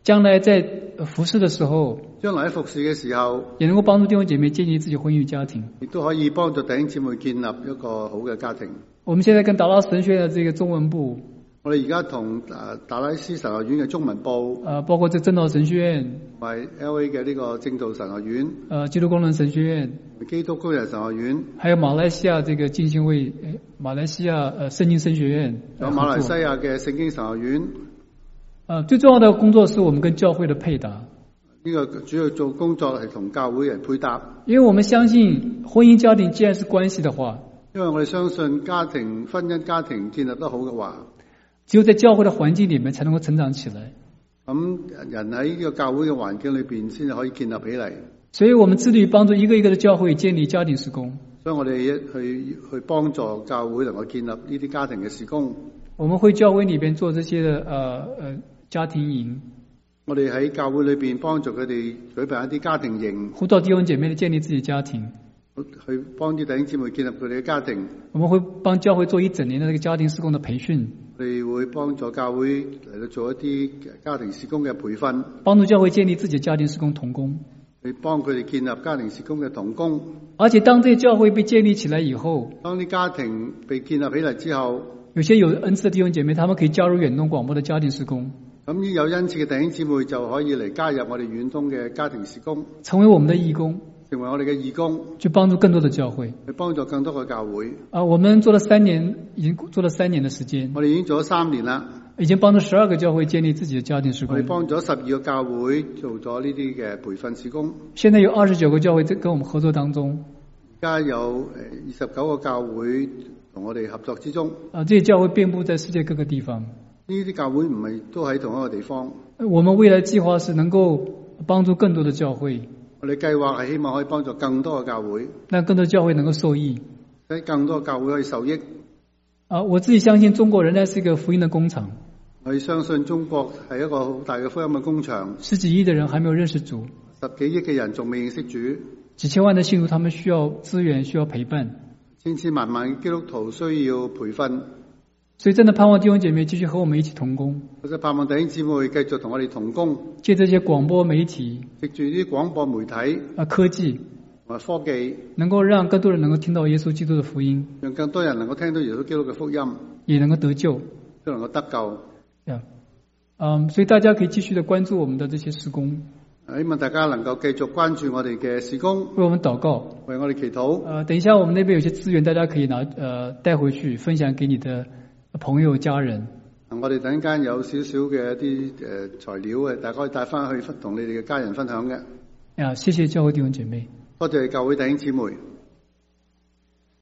將來在服侍的時候， 將來喺服侍嘅時候， 也能夠幫助弟兄姐妹建立自己婚姻與家庭， 亦都可以幫助弟兄姊妹建立一個好嘅家庭。 我們現在跟達拉斯神學院的這個中文部， 我哋而家同達拉斯神學院嘅中文部， 包括這正道神學院， 同埋 LA 嘅呢個正道神學院， 基督工人神學院， 基督工人神學院， 還有馬來西亞這個浸信會，馬來西亞聖經神學院， 有馬來西亞嘅聖經神學院。 最重要的工作是我們跟教會的配搭。 呢個主要做工作係同教會人配搭， 因為我們相信婚姻家庭既然是關係的話， 因為我哋相信婚姻家庭建立得好嘅話， 只有在教會的環境裏面才能夠成長起來。 咁人喺呢個教會嘅環境裏邊先至可以建立起嚟。 所以我們致力於幫助一個一個的教會建立家庭事工。 所以我哋去幫助教會能夠建立呢啲家庭嘅事工。 我們會教會裏邊做這些的家庭營。 我哋喺教會裏邊幫助佢哋舉辦一啲家庭營， 輔導弟兄姐妹建立自己家庭， 去幫啲弟兄姊妹建立佢哋嘅家庭。 我們會幫教會做一整年的這個家庭事工的培訓。 我哋會幫助教會嚟到做一啲家庭事工嘅培訓， 幫助教會建立自己的家庭事工同工， 去幫佢哋建立家庭事工嘅同工。 而且當這些教會被建立起來以後， 當啲家庭被建立起嚟之後， 有些有恩賜的弟兄姐妹，他們可以加入遠東廣播的家庭事工。 咁呢有恩賜嘅弟兄姊妹就可以嚟加入我哋遠東嘅家庭事工， 成為我們的義工， 成為我哋嘅義工， 去幫助更多的教會， 去幫助更多嘅教會。 我們做了3年，已經做了3年的時間。 我哋已經做咗3年啦， 已經幫助12個教會建立自己的家庭事工。 我哋幫咗12個教會做咗呢啲嘅培訓事工。 現在有29個教會跟我們合作當中。 而家有29個教會同我哋合作之中。 這些教會遍佈在世界各個地方。 呢啲教會唔係都喺同一個地方。 我們未來計劃是能夠幫助更多的教會。 我哋計劃係希望可以幫助更多嘅教會， 讓更多教會能夠受益， 使更多教會可以受益。 我自己相信中國仍然是一個福音的工廠。 我相信中國係一個好大嘅福音嘅工場。 10幾億的人還沒有認識主 ，10幾億嘅人仲未認識主， 幾千萬的信徒他們需要資源，需要陪伴， 千千萬萬嘅基督徒需要培訓。 所以真的盼望弟兄姐妹繼續和我們一起同工。 我就盼望弟兄姊妹繼續同我哋同工， 借這些廣播媒體， 藉住啲廣播媒體科技同埋科技， 能夠讓更多人能夠聽到耶穌基督的福音， 讓更多人能夠聽到耶穌基督嘅福音， 也能夠得救， 都能夠得救。 所以大家可以繼續的關注我們的這些事工。 希望大家能夠繼續關注我哋嘅事工， 為我們禱告， 為我哋祈禱。 等一下我們那邊有些資源，大家可以帶回去分享給你的朋友家人。 我哋等陣間有少少嘅一啲材料大家可以帶翻去同你哋嘅家人分享嘅。 謝謝教會弟兄姐妹。 多謝教會弟兄姊妹。